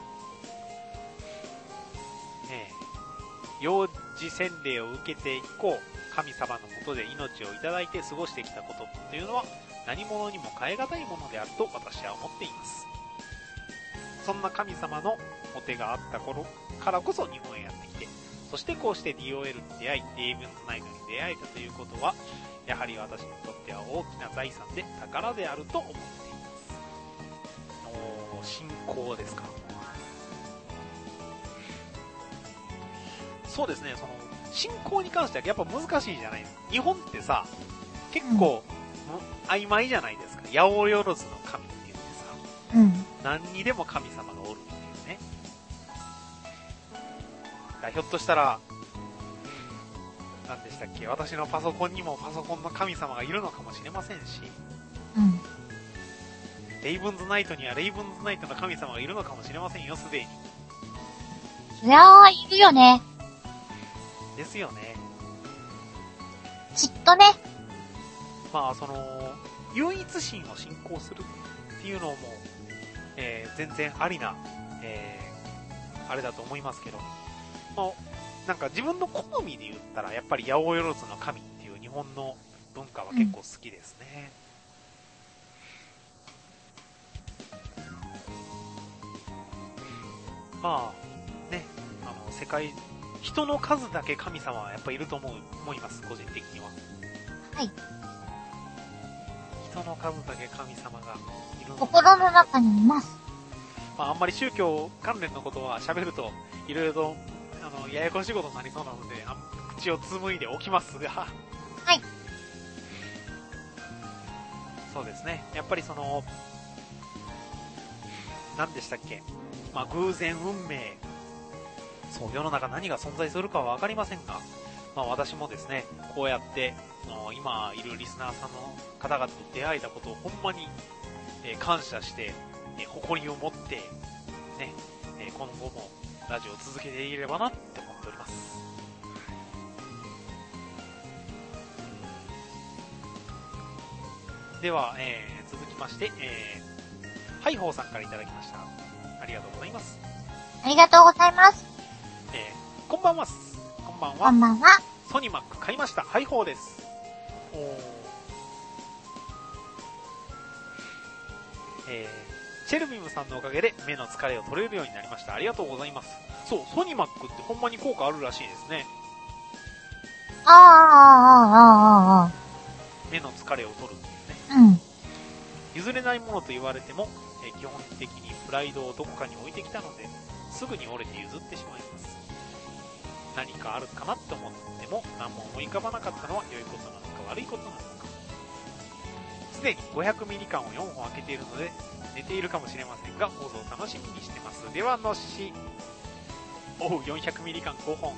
えー、幼児洗礼を受けて以降、神様の下で命をいただいて過ごしてきたことというのは、何者にも代え難いものであると私は思っています。そんな神様のお手があった頃からこそ日本へやってきて、そしてこうして ディーオーエル に出会い、レイブンズナイトに出会えたということは、やはり私にとっては大きな財産で宝であると思っています。おー、信仰ですか。そうですね、その、信仰に関してはやっぱ難しいじゃないですか。日本ってさ、結構、うん、曖昧じゃないですか。八百万の神って言ってさ、うん、何にでも神様がおるっていうね。だひょっとしたら、何でしたっけ、私のパソコンにもパソコンの神様がいるのかもしれませんし、うん、レイブンズナイトにはレイブンズナイトの神様がいるのかもしれませんよ、すでに。 そりゃあ、いるよね。 ですよね。 きっとね。 まあ、その、唯一神を信仰するっていうのも、えー、全然ありな、えー、あれだと思いますけど、まあ、なんか自分の好みで言ったら、やっぱり八百万の神っていう日本の文化は結構好きですね。うん、まあ、ね、あの、世界、人の数だけ神様はやっぱいると思う、思います、個人的には。 はい。 人の数だけ神様がいるの。 心の中にいます。 まあ、あんまり宗教関連のことは喋ると、いろいろと、あの、ややこしいことになりそうなので、あ口を紡いでおきますが。はい。そうですね。やっぱりその、何でしたっけ。まあ、偶然運命。そう、世の中何が存在するかはわかりませんが、まあ私もですね、こうやって、今いるリスナーさんの方々と出会えたことをほんまに、えー、感謝して、えー、誇りを持って、ね、えー、今後もラジオを続けていければなって思っております。では、えー、続きまして、えー、ハイホーさんからいただきました。ありがとうございます。 ありがとうございます。 えー、こんばんは。こんばんは。 こんばんは。 ソニマック買いました。ハイホーです。おー。えチェルミムさんのおかげで目の疲れを取れるようになりました。ありがとうございます。そう、ソニマックってほんまに効果あるらしいですね。 ああ、ああ、ああ、ああ。 目の疲れを取るんですね。 うん。 譲れないものと言われても、えー、基本的にプライドをどこかに置いてきたので、すぐに折れて譲ってしまいます。何かあるかなって思っても、何も思い浮かばなかったのは良いことなのか悪いことなのか。すでにごひゃくミリ缶をよんほん開けているので、寝ているかもしれませんが、放送を楽しみにしてます。ではのし、おう、よんひゃくミリ缶ごほん。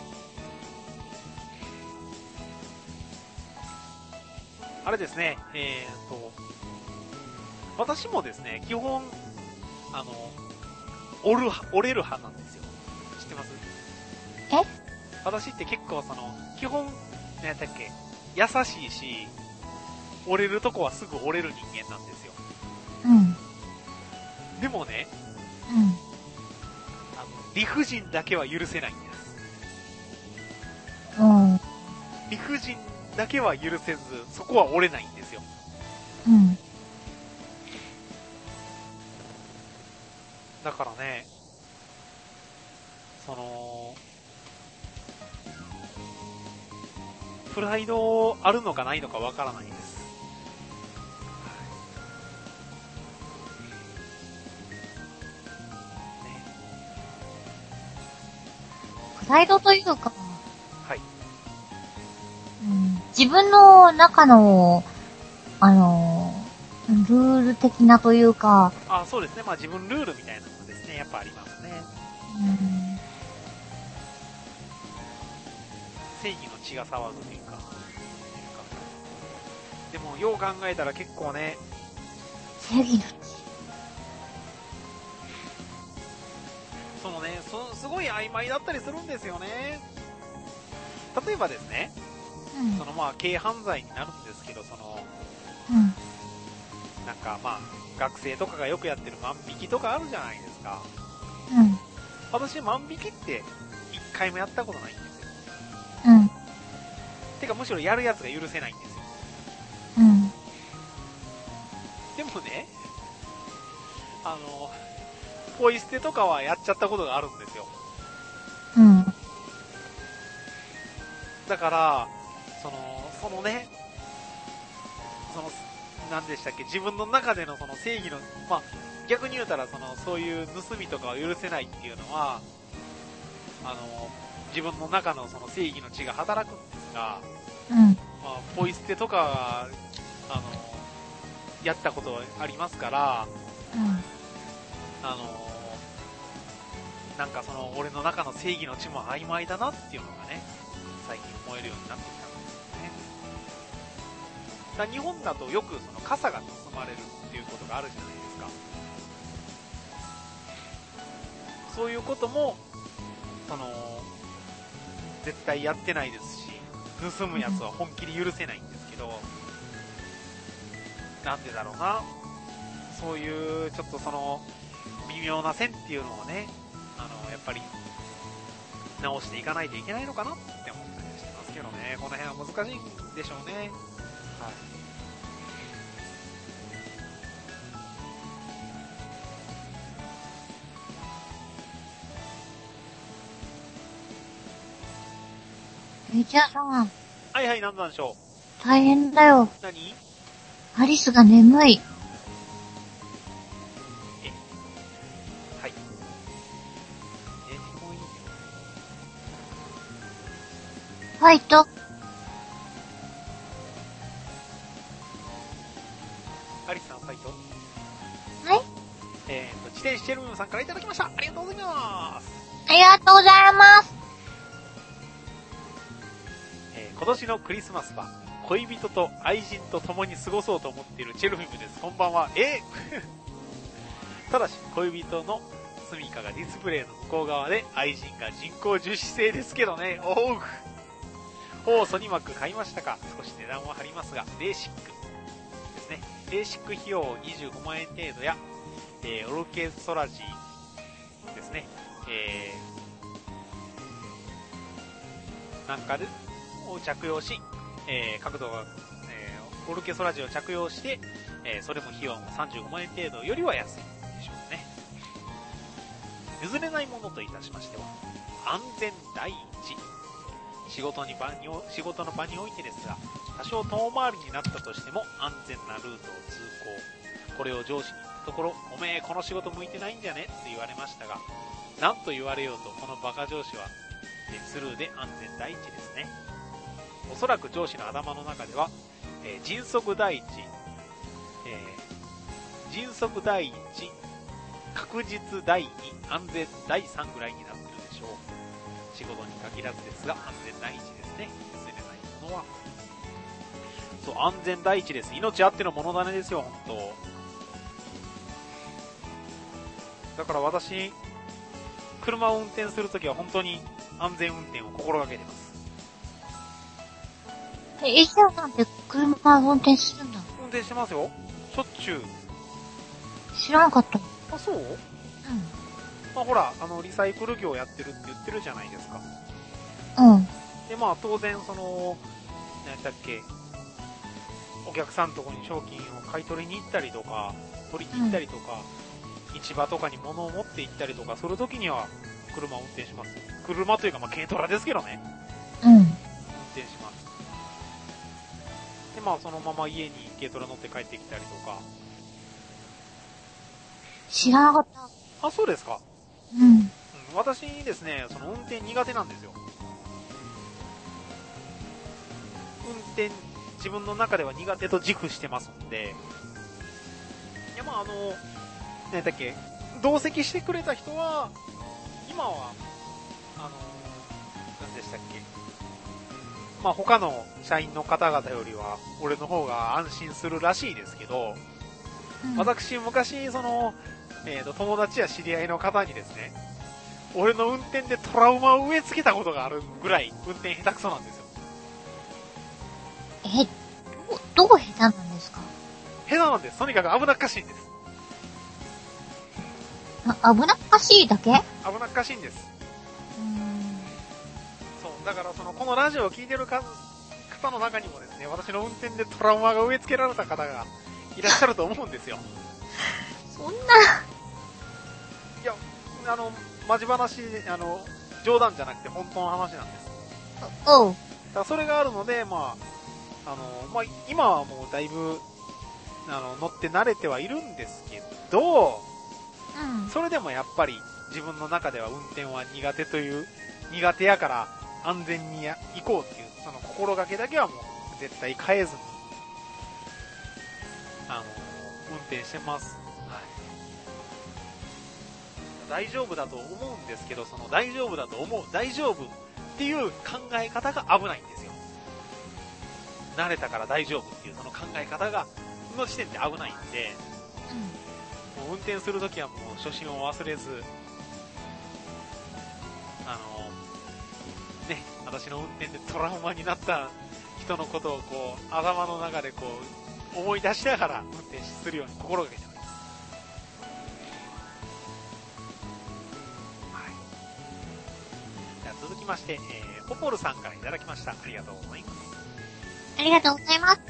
あれですね、えーと、私もですね、基本、あの、折る、折れる派なんですよ。知ってます？ え？ 私って結構その、基本、何やったっけ、優しいし、折れるとこはすぐ折れる人間なんですよ。 うん。 でもね、 うん。 あの、理不尽だけは許せないんです。 うん。 理不尽だけは許せず、そこは折れないんですよ。 うん。 だからね、その、プライドあるのかないのかわからないです。ね、 プライドというか、 はい。 うん、自分の中の、あの、ルール的なというか、 あ、そうですね。まあ自分ルールみたいなのですね。やっぱありますね。 うん、 正義の血が騒ぐというか。でも、よう考えたら結構ね、 正義の血。 そのね、そすごい曖昧だったりするんですよね。例えばですね、 うん、 そのまあ軽犯罪になるんですけど、その、 うん、 なんかまあ、学生とかがよくやってる万引きとかあるじゃないですか。 うん、 私、万引きって一回もやったことないんですよ。 うん。 てかむしろやるやつが許せないんですよ。 うん。 でもね、あの、ポイ捨てとかはやっちゃったことがあるんですよ。 うん。 だから、その、そのね、その、何でしたっけ、自分の中でのその正義の、まあ、逆に言うたら、その、そういう盗みとかを許せないっていうのは、あの、自分の中のその正義の血が働くんですが、 うん。 まあ、ポイ捨てとか、あの、やったことありますから、 うん。 あの、なんかその、俺の中の正義の血も曖昧だなっていうのがね、最近思えるようになってきたんですね。だ日本だとよくその傘が盗まれるっていうことがあるじゃないですか。そういうことも、その、絶対やってないですし、盗むやつは本気で許せないんですけど、なんでだろうな。そういう、ちょっとその、微妙な線っていうのをね、あの、やっぱり、直していかないといけないのかなって思ったりしてますけどね。この辺は難しいんでしょうね。はい。 え、じゃあさ、 はいはい、なんなんでしょう。 大変だよ。 何？ アリスが眠い。 え、はい。え、もういいよ。 ファイト。 アリスさんファイト。 はい。 えーと、自転車チェルムさんからいただきました。ありがとうございます。 ありがとうございます。 えー、今年のクリスマスは、恋人と愛人と共に過ごそうと思っているチェルフィムです。こんばんは。えー、ただし、恋人のスミカがディスプレイの向こう側で、愛人が人工樹脂製ですけどね。おう。おー、ソニマック買いましたか？少し値段は張りますが、レーシックですね。レーシック費用にじゅうごまんえん程度や、えー、オルケストラジーですね。えー、なんかで、を着用し、えー、角度が、えー、オルケストラジを着用して、 えー、それも費用もさんじゅうごまんえん程度よりは安いでしょうね。譲れないものといたしましては、安全第一。仕事に場に、仕事の場においてですが、多少遠回りになったとしても安全なルートを通行。これを上司に言ったところ、おめえこの仕事向いてないんじゃねって言われましたが、なんと言われようとこのバカ上司はスルーで安全第一ですね。おそらく上司の頭の中では、えー、迅速第一、えー、迅速第一、確実第二、安全第三ぐらいになってるでしょう。仕事に限らずですが、安全第一ですね。忘れないものは。そう、安全第一です。命あってのもの種ですよ、本当。だから私、車を運転するときは本当に安全運転を心がけてます。 え、石田さんって車を運転するんだ。 運転してますよ。しょっちゅう。 知らなかった。 あ、そう？うん。まあほら、あの、リサイクル業やってるって言ってるじゃないですか。 うん。 で、まあ当然その、何だっけ、お客さんのとこに商品を買い取りに行ったりとか、取りに行ったりとか、うん、市場とかに物を持って行ったりとかするときには車を運転します。車というかまあ軽トラですけどね。 うん。運転します。で、まあそのまま家に軽トラ乗って帰ってきたりとか。 知らなかった。 あ、そうですか。 うん。うん、 私ですね、その運転苦手なんですよ。運転、自分の中では苦手と自負してますんで。いや、まああの、何だっけ、同席してくれた人は、今は、あの、何でしたっけ。まあ他の社員の方々よりは、俺の方が安心するらしいですけど、うん、私昔、その、えーと、友達や知り合いの方にですね、俺の運転でトラウマを植え付けたことがあるぐらい運転下手くそなんですよ。 え、ど、どう下手なんですか？ 下手なんです。とにかく危なっかしいんです。 あ、危なっかしいだけ？ 危なっかしいんです。 うーん。 そう、だからその、このラジオを聞いてる方の中にもですね、私の運転でトラウマが植え付けられた方がいらっしゃると思うんですよ。 そんな。 いや、あの、マジ話、あの、冗談じゃなくて本当の話なんです。 おう。 だからそれがあるので、まあ、あの、まあ、今はもうだいぶ、あの、乗って慣れてはいるんですけど、うん。それでもやっぱり自分の中では運転は苦手という、苦手やから安全に行こうっていう、その心がけだけはもう絶対変えずに、あの、運転してます。大丈夫だと思うんですけど、その大丈夫だと思う、大丈夫っていう考え方が危ないんですよ。慣れたから大丈夫っていうその考え方が、の時点で危ないんで、うん、もう運転するときはもう初心を忘れず、あの、ね、私の運転でトラウマになった人のことをこう、頭の中でこう、思い出しながら運転するように心がけてます。続きまして、えー、ポポルさんからいただきました。ありがとうございます。 ありがとうございます。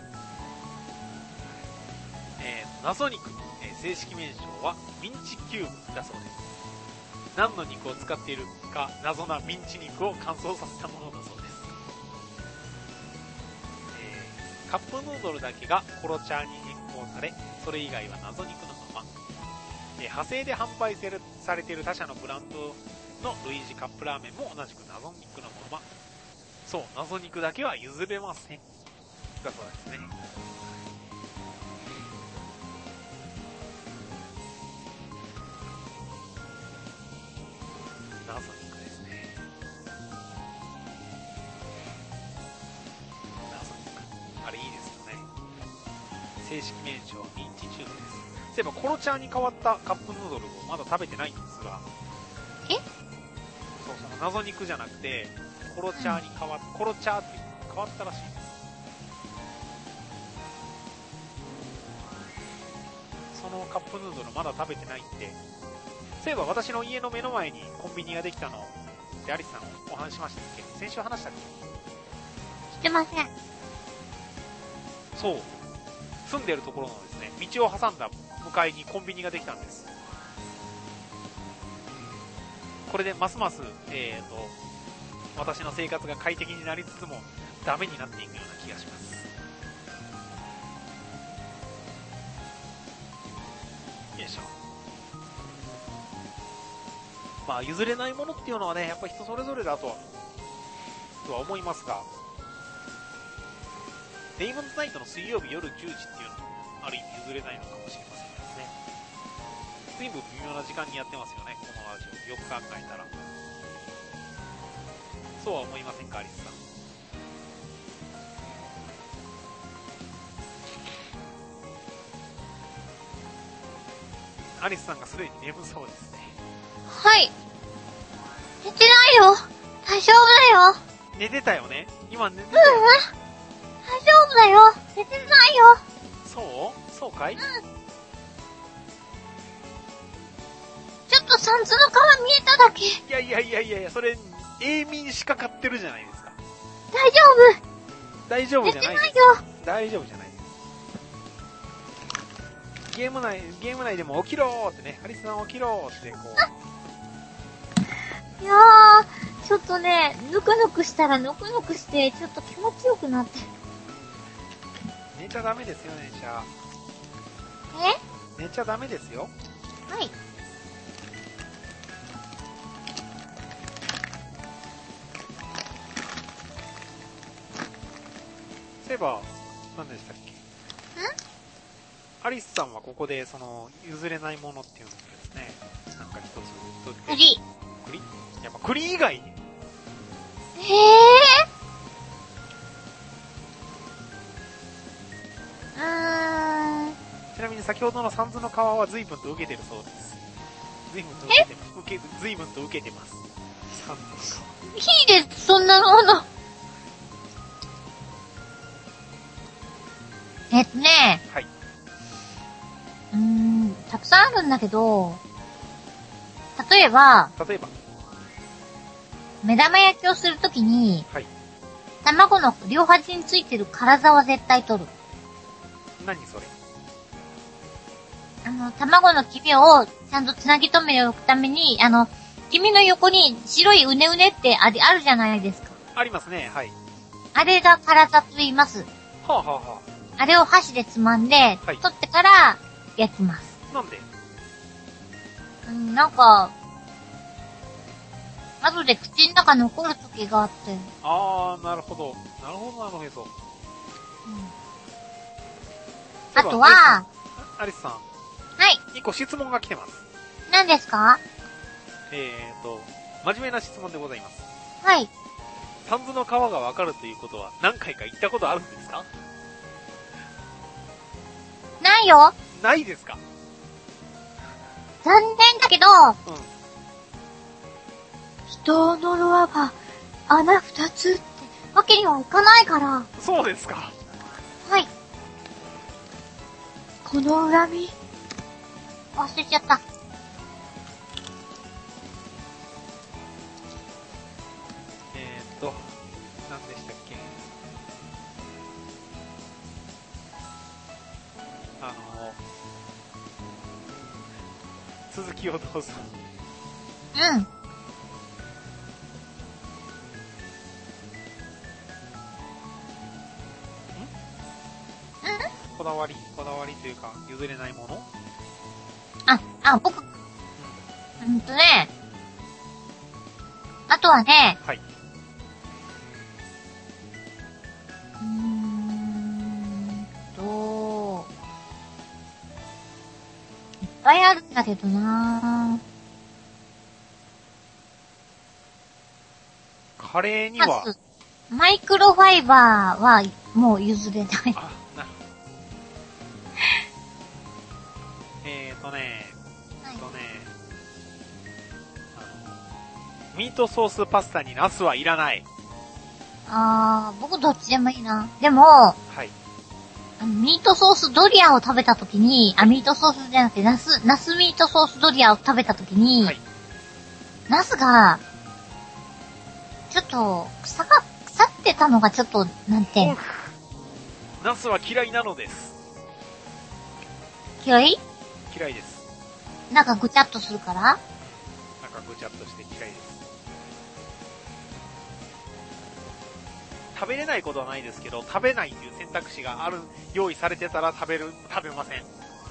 えー、謎肉、えー、正式名称はミンチキューブだそうです。何の肉を使っているか謎なミンチ肉を乾燥させたものだそうです。えー、カップヌードルだけがコロチャーに変更され、それ以外は謎肉のまま。えー、派生で販売されている他社のブランドの類似カップラーメンも同じく謎肉のまま。そう、謎肉だけは譲れません。だそうですね。謎肉ですね。謎肉。あれいいですよね。正式名称はミンチチューブです。そういえばコロチャーに変わったカップヌードルをまだ食べてないんですが。 え？ そう、その謎肉じゃなくて、コロチャーに変わっ、うん、コロチャーっていうのが変わったらしいです。そのカップヌードルまだ食べてないんで、そういえば私の家の目の前にコンビニができたので、アリスさんお話しましたっけ？先週話したっけ？ 知ってません。 そう。 住んでるところのですね、道を挟んだ向かいにコンビニができたんです。これでますます、えーと、私の生活が快適になりつつもダメになっていくような気がします。よいしょ。まあ譲れないものっていうのはね、やっぱ人それぞれだとは、とは思いますが、デイモンズナイトの水曜日夜じゅうじっていうのもある意味譲れないのかもしれませんけどね。全部微妙な時間にやってますよね、このラジオ。よく考えたら。そうは思いませんか、アリスさん。アリスさんがすでに眠そうですね。 はい。寝てないよ。大丈夫だよ。 寝てたよね。今寝てたよ、ね。 うん、大丈夫だよ。寝てないよ。 そうそうかい？うん。 ちょっとサンズの皮見えただけ。 いやいやいやいやいや、それ、永眠しかかってるじゃないですか。 大丈夫。大丈夫じゃないです。 寝てないよ。 大丈夫じゃないです。ゲーム内、ゲーム内でも起きろーってね、アリスさん起きろーってこう。いやー、ちょっとね、ぬくぬくしたらぬくぬくして、ちょっと気持ちよくなって。 寝ちゃダメですよ、寝ちゃ。 え？ 寝ちゃダメですよ。 はい。 そういえば、何でしたっけ？ん？アリスさんはここで、その、譲れないものっていうのをですね、なんか一つ、 栗。 栗？やっぱ栗以外に。 へぇー。うーん。 ちなみに先ほどのサンズの皮は随分と受けてるそうです。随分と受けてます。受け、随分と受けてます。サンズの皮。 いいです、そんなもの。えっとね。 はい。 うーん、たくさんあるんだけど、例えば、 例えば、 目玉焼きをするときに、 はい。 卵の両端についてる辛さは絶対取る。 何それ？ あの、卵の黄身をちゃんとつなぎ止めておくために、あの、黄身の横に白いうねうねってあり、あるじゃないですか。 ありますね、はい。 あれが辛さと言います。 はあ、はあはあ、 あれを箸でつまんで、はい、取ってから焼きます。 なんで？ うん、なんか、後で口の中残る時があって。 あー、なるほど。なるほど、なるほど。うん。 あとは、 アリスさん。 はい。 一個質問が来てます。 何ですか？ えーと、真面目な質問でございます。 はい。 サンズの皮がわかるということは何回か言ったことあるんですか？ ないよ。 ないですか？ 残念だけど、うん。人を呪わば穴二つってわけにはいかないから。 そうですか。 はい。この恨み、忘れちゃった。 えーっと、何でしたっけ？あの、続きをどうぞ。 うん。 こだわり、こだわりというか、譲れないもの？ あ、あ、僕、うん、うんとね、あとはね、 はい。 うーんと、いっぱいあるんだけどなぁ。 カレーには、 マイクロファイバーはもう譲れない。 あ、なるほど。えーとね、はい、とね、あの、ミートソースパスタにナスはいらない。 あー、僕どっちでもいいな。でも、 はい。 あのミートソースドリアを食べたときに、あ、ミートソースじゃなくて、ナス、ナスミートソースドリアを食べたときに、はい、ナスが、ちょっと、腐が、腐ってたのがちょっと、なんて。 ナスは嫌いなのです。 嫌い？ 嫌いです。 なんかぐちゃっとするから？ なんかぐちゃっとして嫌いです。食べれないことはないですけど、食べないという選択肢がある、用意されてたら食べる、食べません。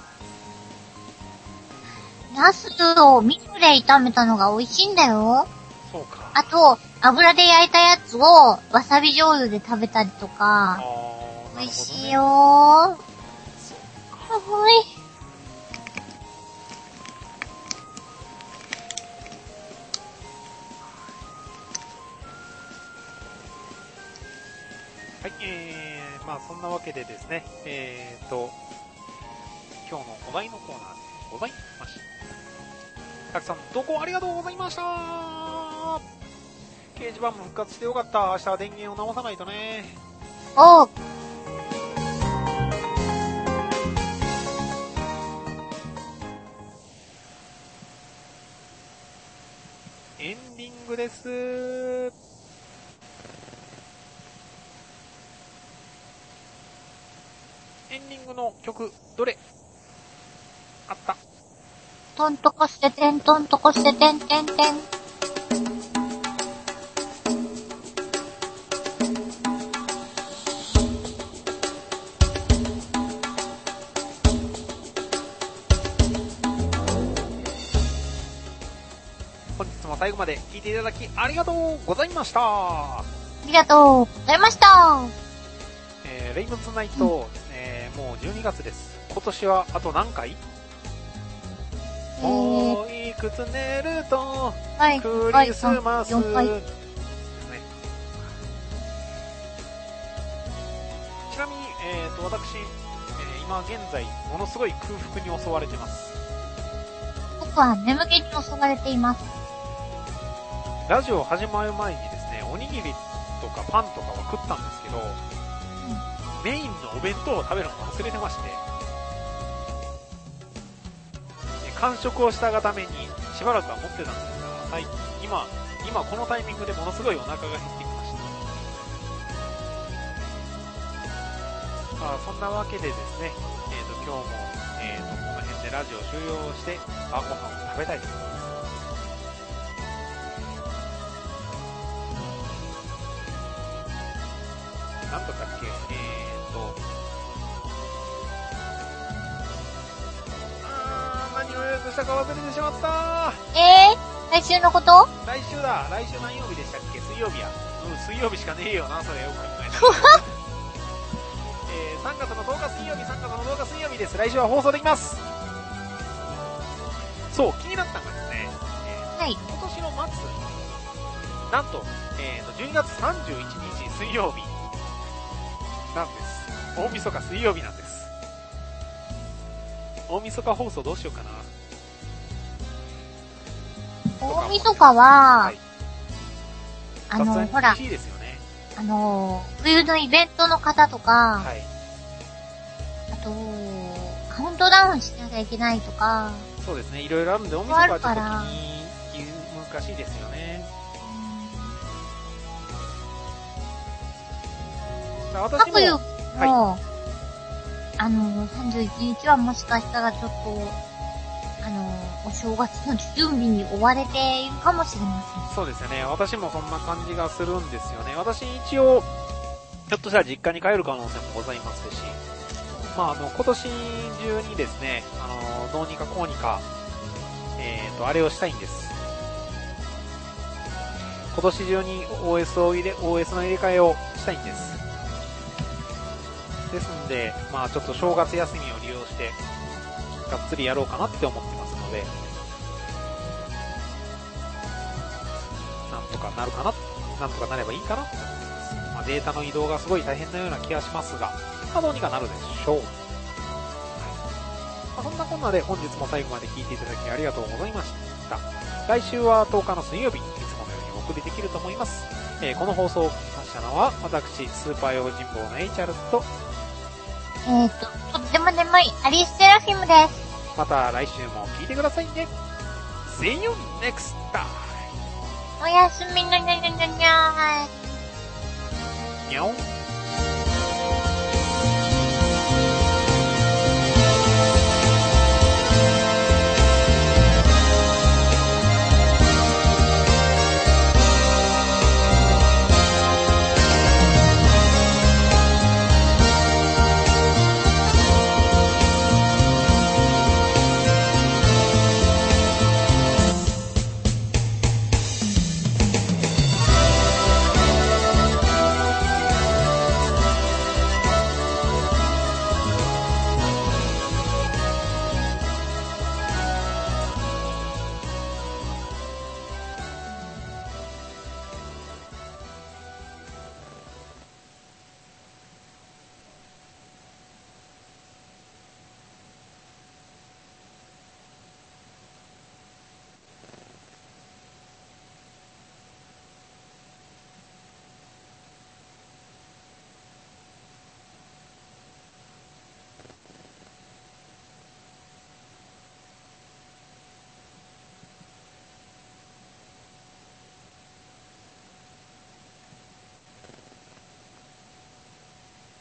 ナスを味噌で炒めたのが美味しいんだよ。 そうか。 あと、油で焼いたやつをわさび醤油で食べたりとか。 あー、 美味しいよー。すごい。 はい、えー、まあそんなわけでですね、えーと、今日のお題のコーナーでございました。たくさん投稿ありがとうございました。掲示板も復活してよかった。明日は電源を直さないとね。 おう。 エンディングです。エンディングの曲、どれあった。 トントコしててん、トントコしててんてんてん。 本日も最後まで聞いていただきありがとうございました。ありがとうございました。 えー、レイノツナイト、うんえー、もうじゅうにがつです。今年はあと何回？えー、もういくつ寝ると、はい、クリスマス、 よんかいですね。ちなみに、えーと、私、えー、今現在、ものすごい空腹に襲われてます。 僕は眠気に襲われています。 ラジオ始まる前にですね、おにぎりとかパンとかは食ったんですけど、うん、メインのお弁当を食べるのを忘れてまして、完食をしたがためにしばらくは持ってたんですが、はい、今、今このタイミングでものすごいお腹が減ってきました。まあそんなわけでですね、えーと今日も、えーとこの辺でラジオ終了して晩ご飯を食べたいと思います。なんだったっけ、えーと、あー、何を予約したか忘れてしまった。 えー、来週のこと？ 来週だ。来週何曜日でしたっけ？水曜日や。うん、水曜日しかねえよな、それよく考えたら。えー、さんがつのとおか水曜日、さんがつのとおか水曜日です。来週は放送できます。そう、気になったのがですね、えーはい、今年の末、なんと、えーと、じゅうにがつさんじゅういちにち水曜日、なんです。大晦日水曜日なんです。大晦日放送どうしようかな。 大晦日は、はい、あの、ほら、 いいですよね、 あの、冬のイベントの方とか、はい、あと、カウントダウンしなきゃいけないとか、 そうですね、いろいろあるんで、大晦日はちょっと気に、難しいですよね。私も、 はい、あの、さんじゅういちにちはもしかしたらちょっと、あの、お正月の準備に追われているかもしれません。 そうですよね。私もそんな感じがするんですよね。私一応、ひょっとしたら実家に帰る可能性もございますし、まあ、あの、今年中にですね、あの、どうにかこうにか、えっと、あれをしたいんです。今年中に オーエス を入れ、オーエス の入れ替えをしたいんです。ですんで、まあちょっと正月休みを利用して、がっつりやろうかなって思ってますので、なんとかなるかな、なんとかなればいいかなって思ってます。まあデータの移動がすごい大変なような気がしますが、まあどうにかなるでしょう。はい。まあ、そんなこんなで本日も最後まで聞いていただきありがとうございました。来週はとおかの水曜日、いつものようにお送りできると思います。えー、この放送をしましたのは、私、スーパー用心棒のエイチャルと、 えっと、とっても眠いアリスセラフィムです。 また来週も聞いてくださいね。See you next time. おやすみなにゃにゃにゃにゃーい。 にゃお。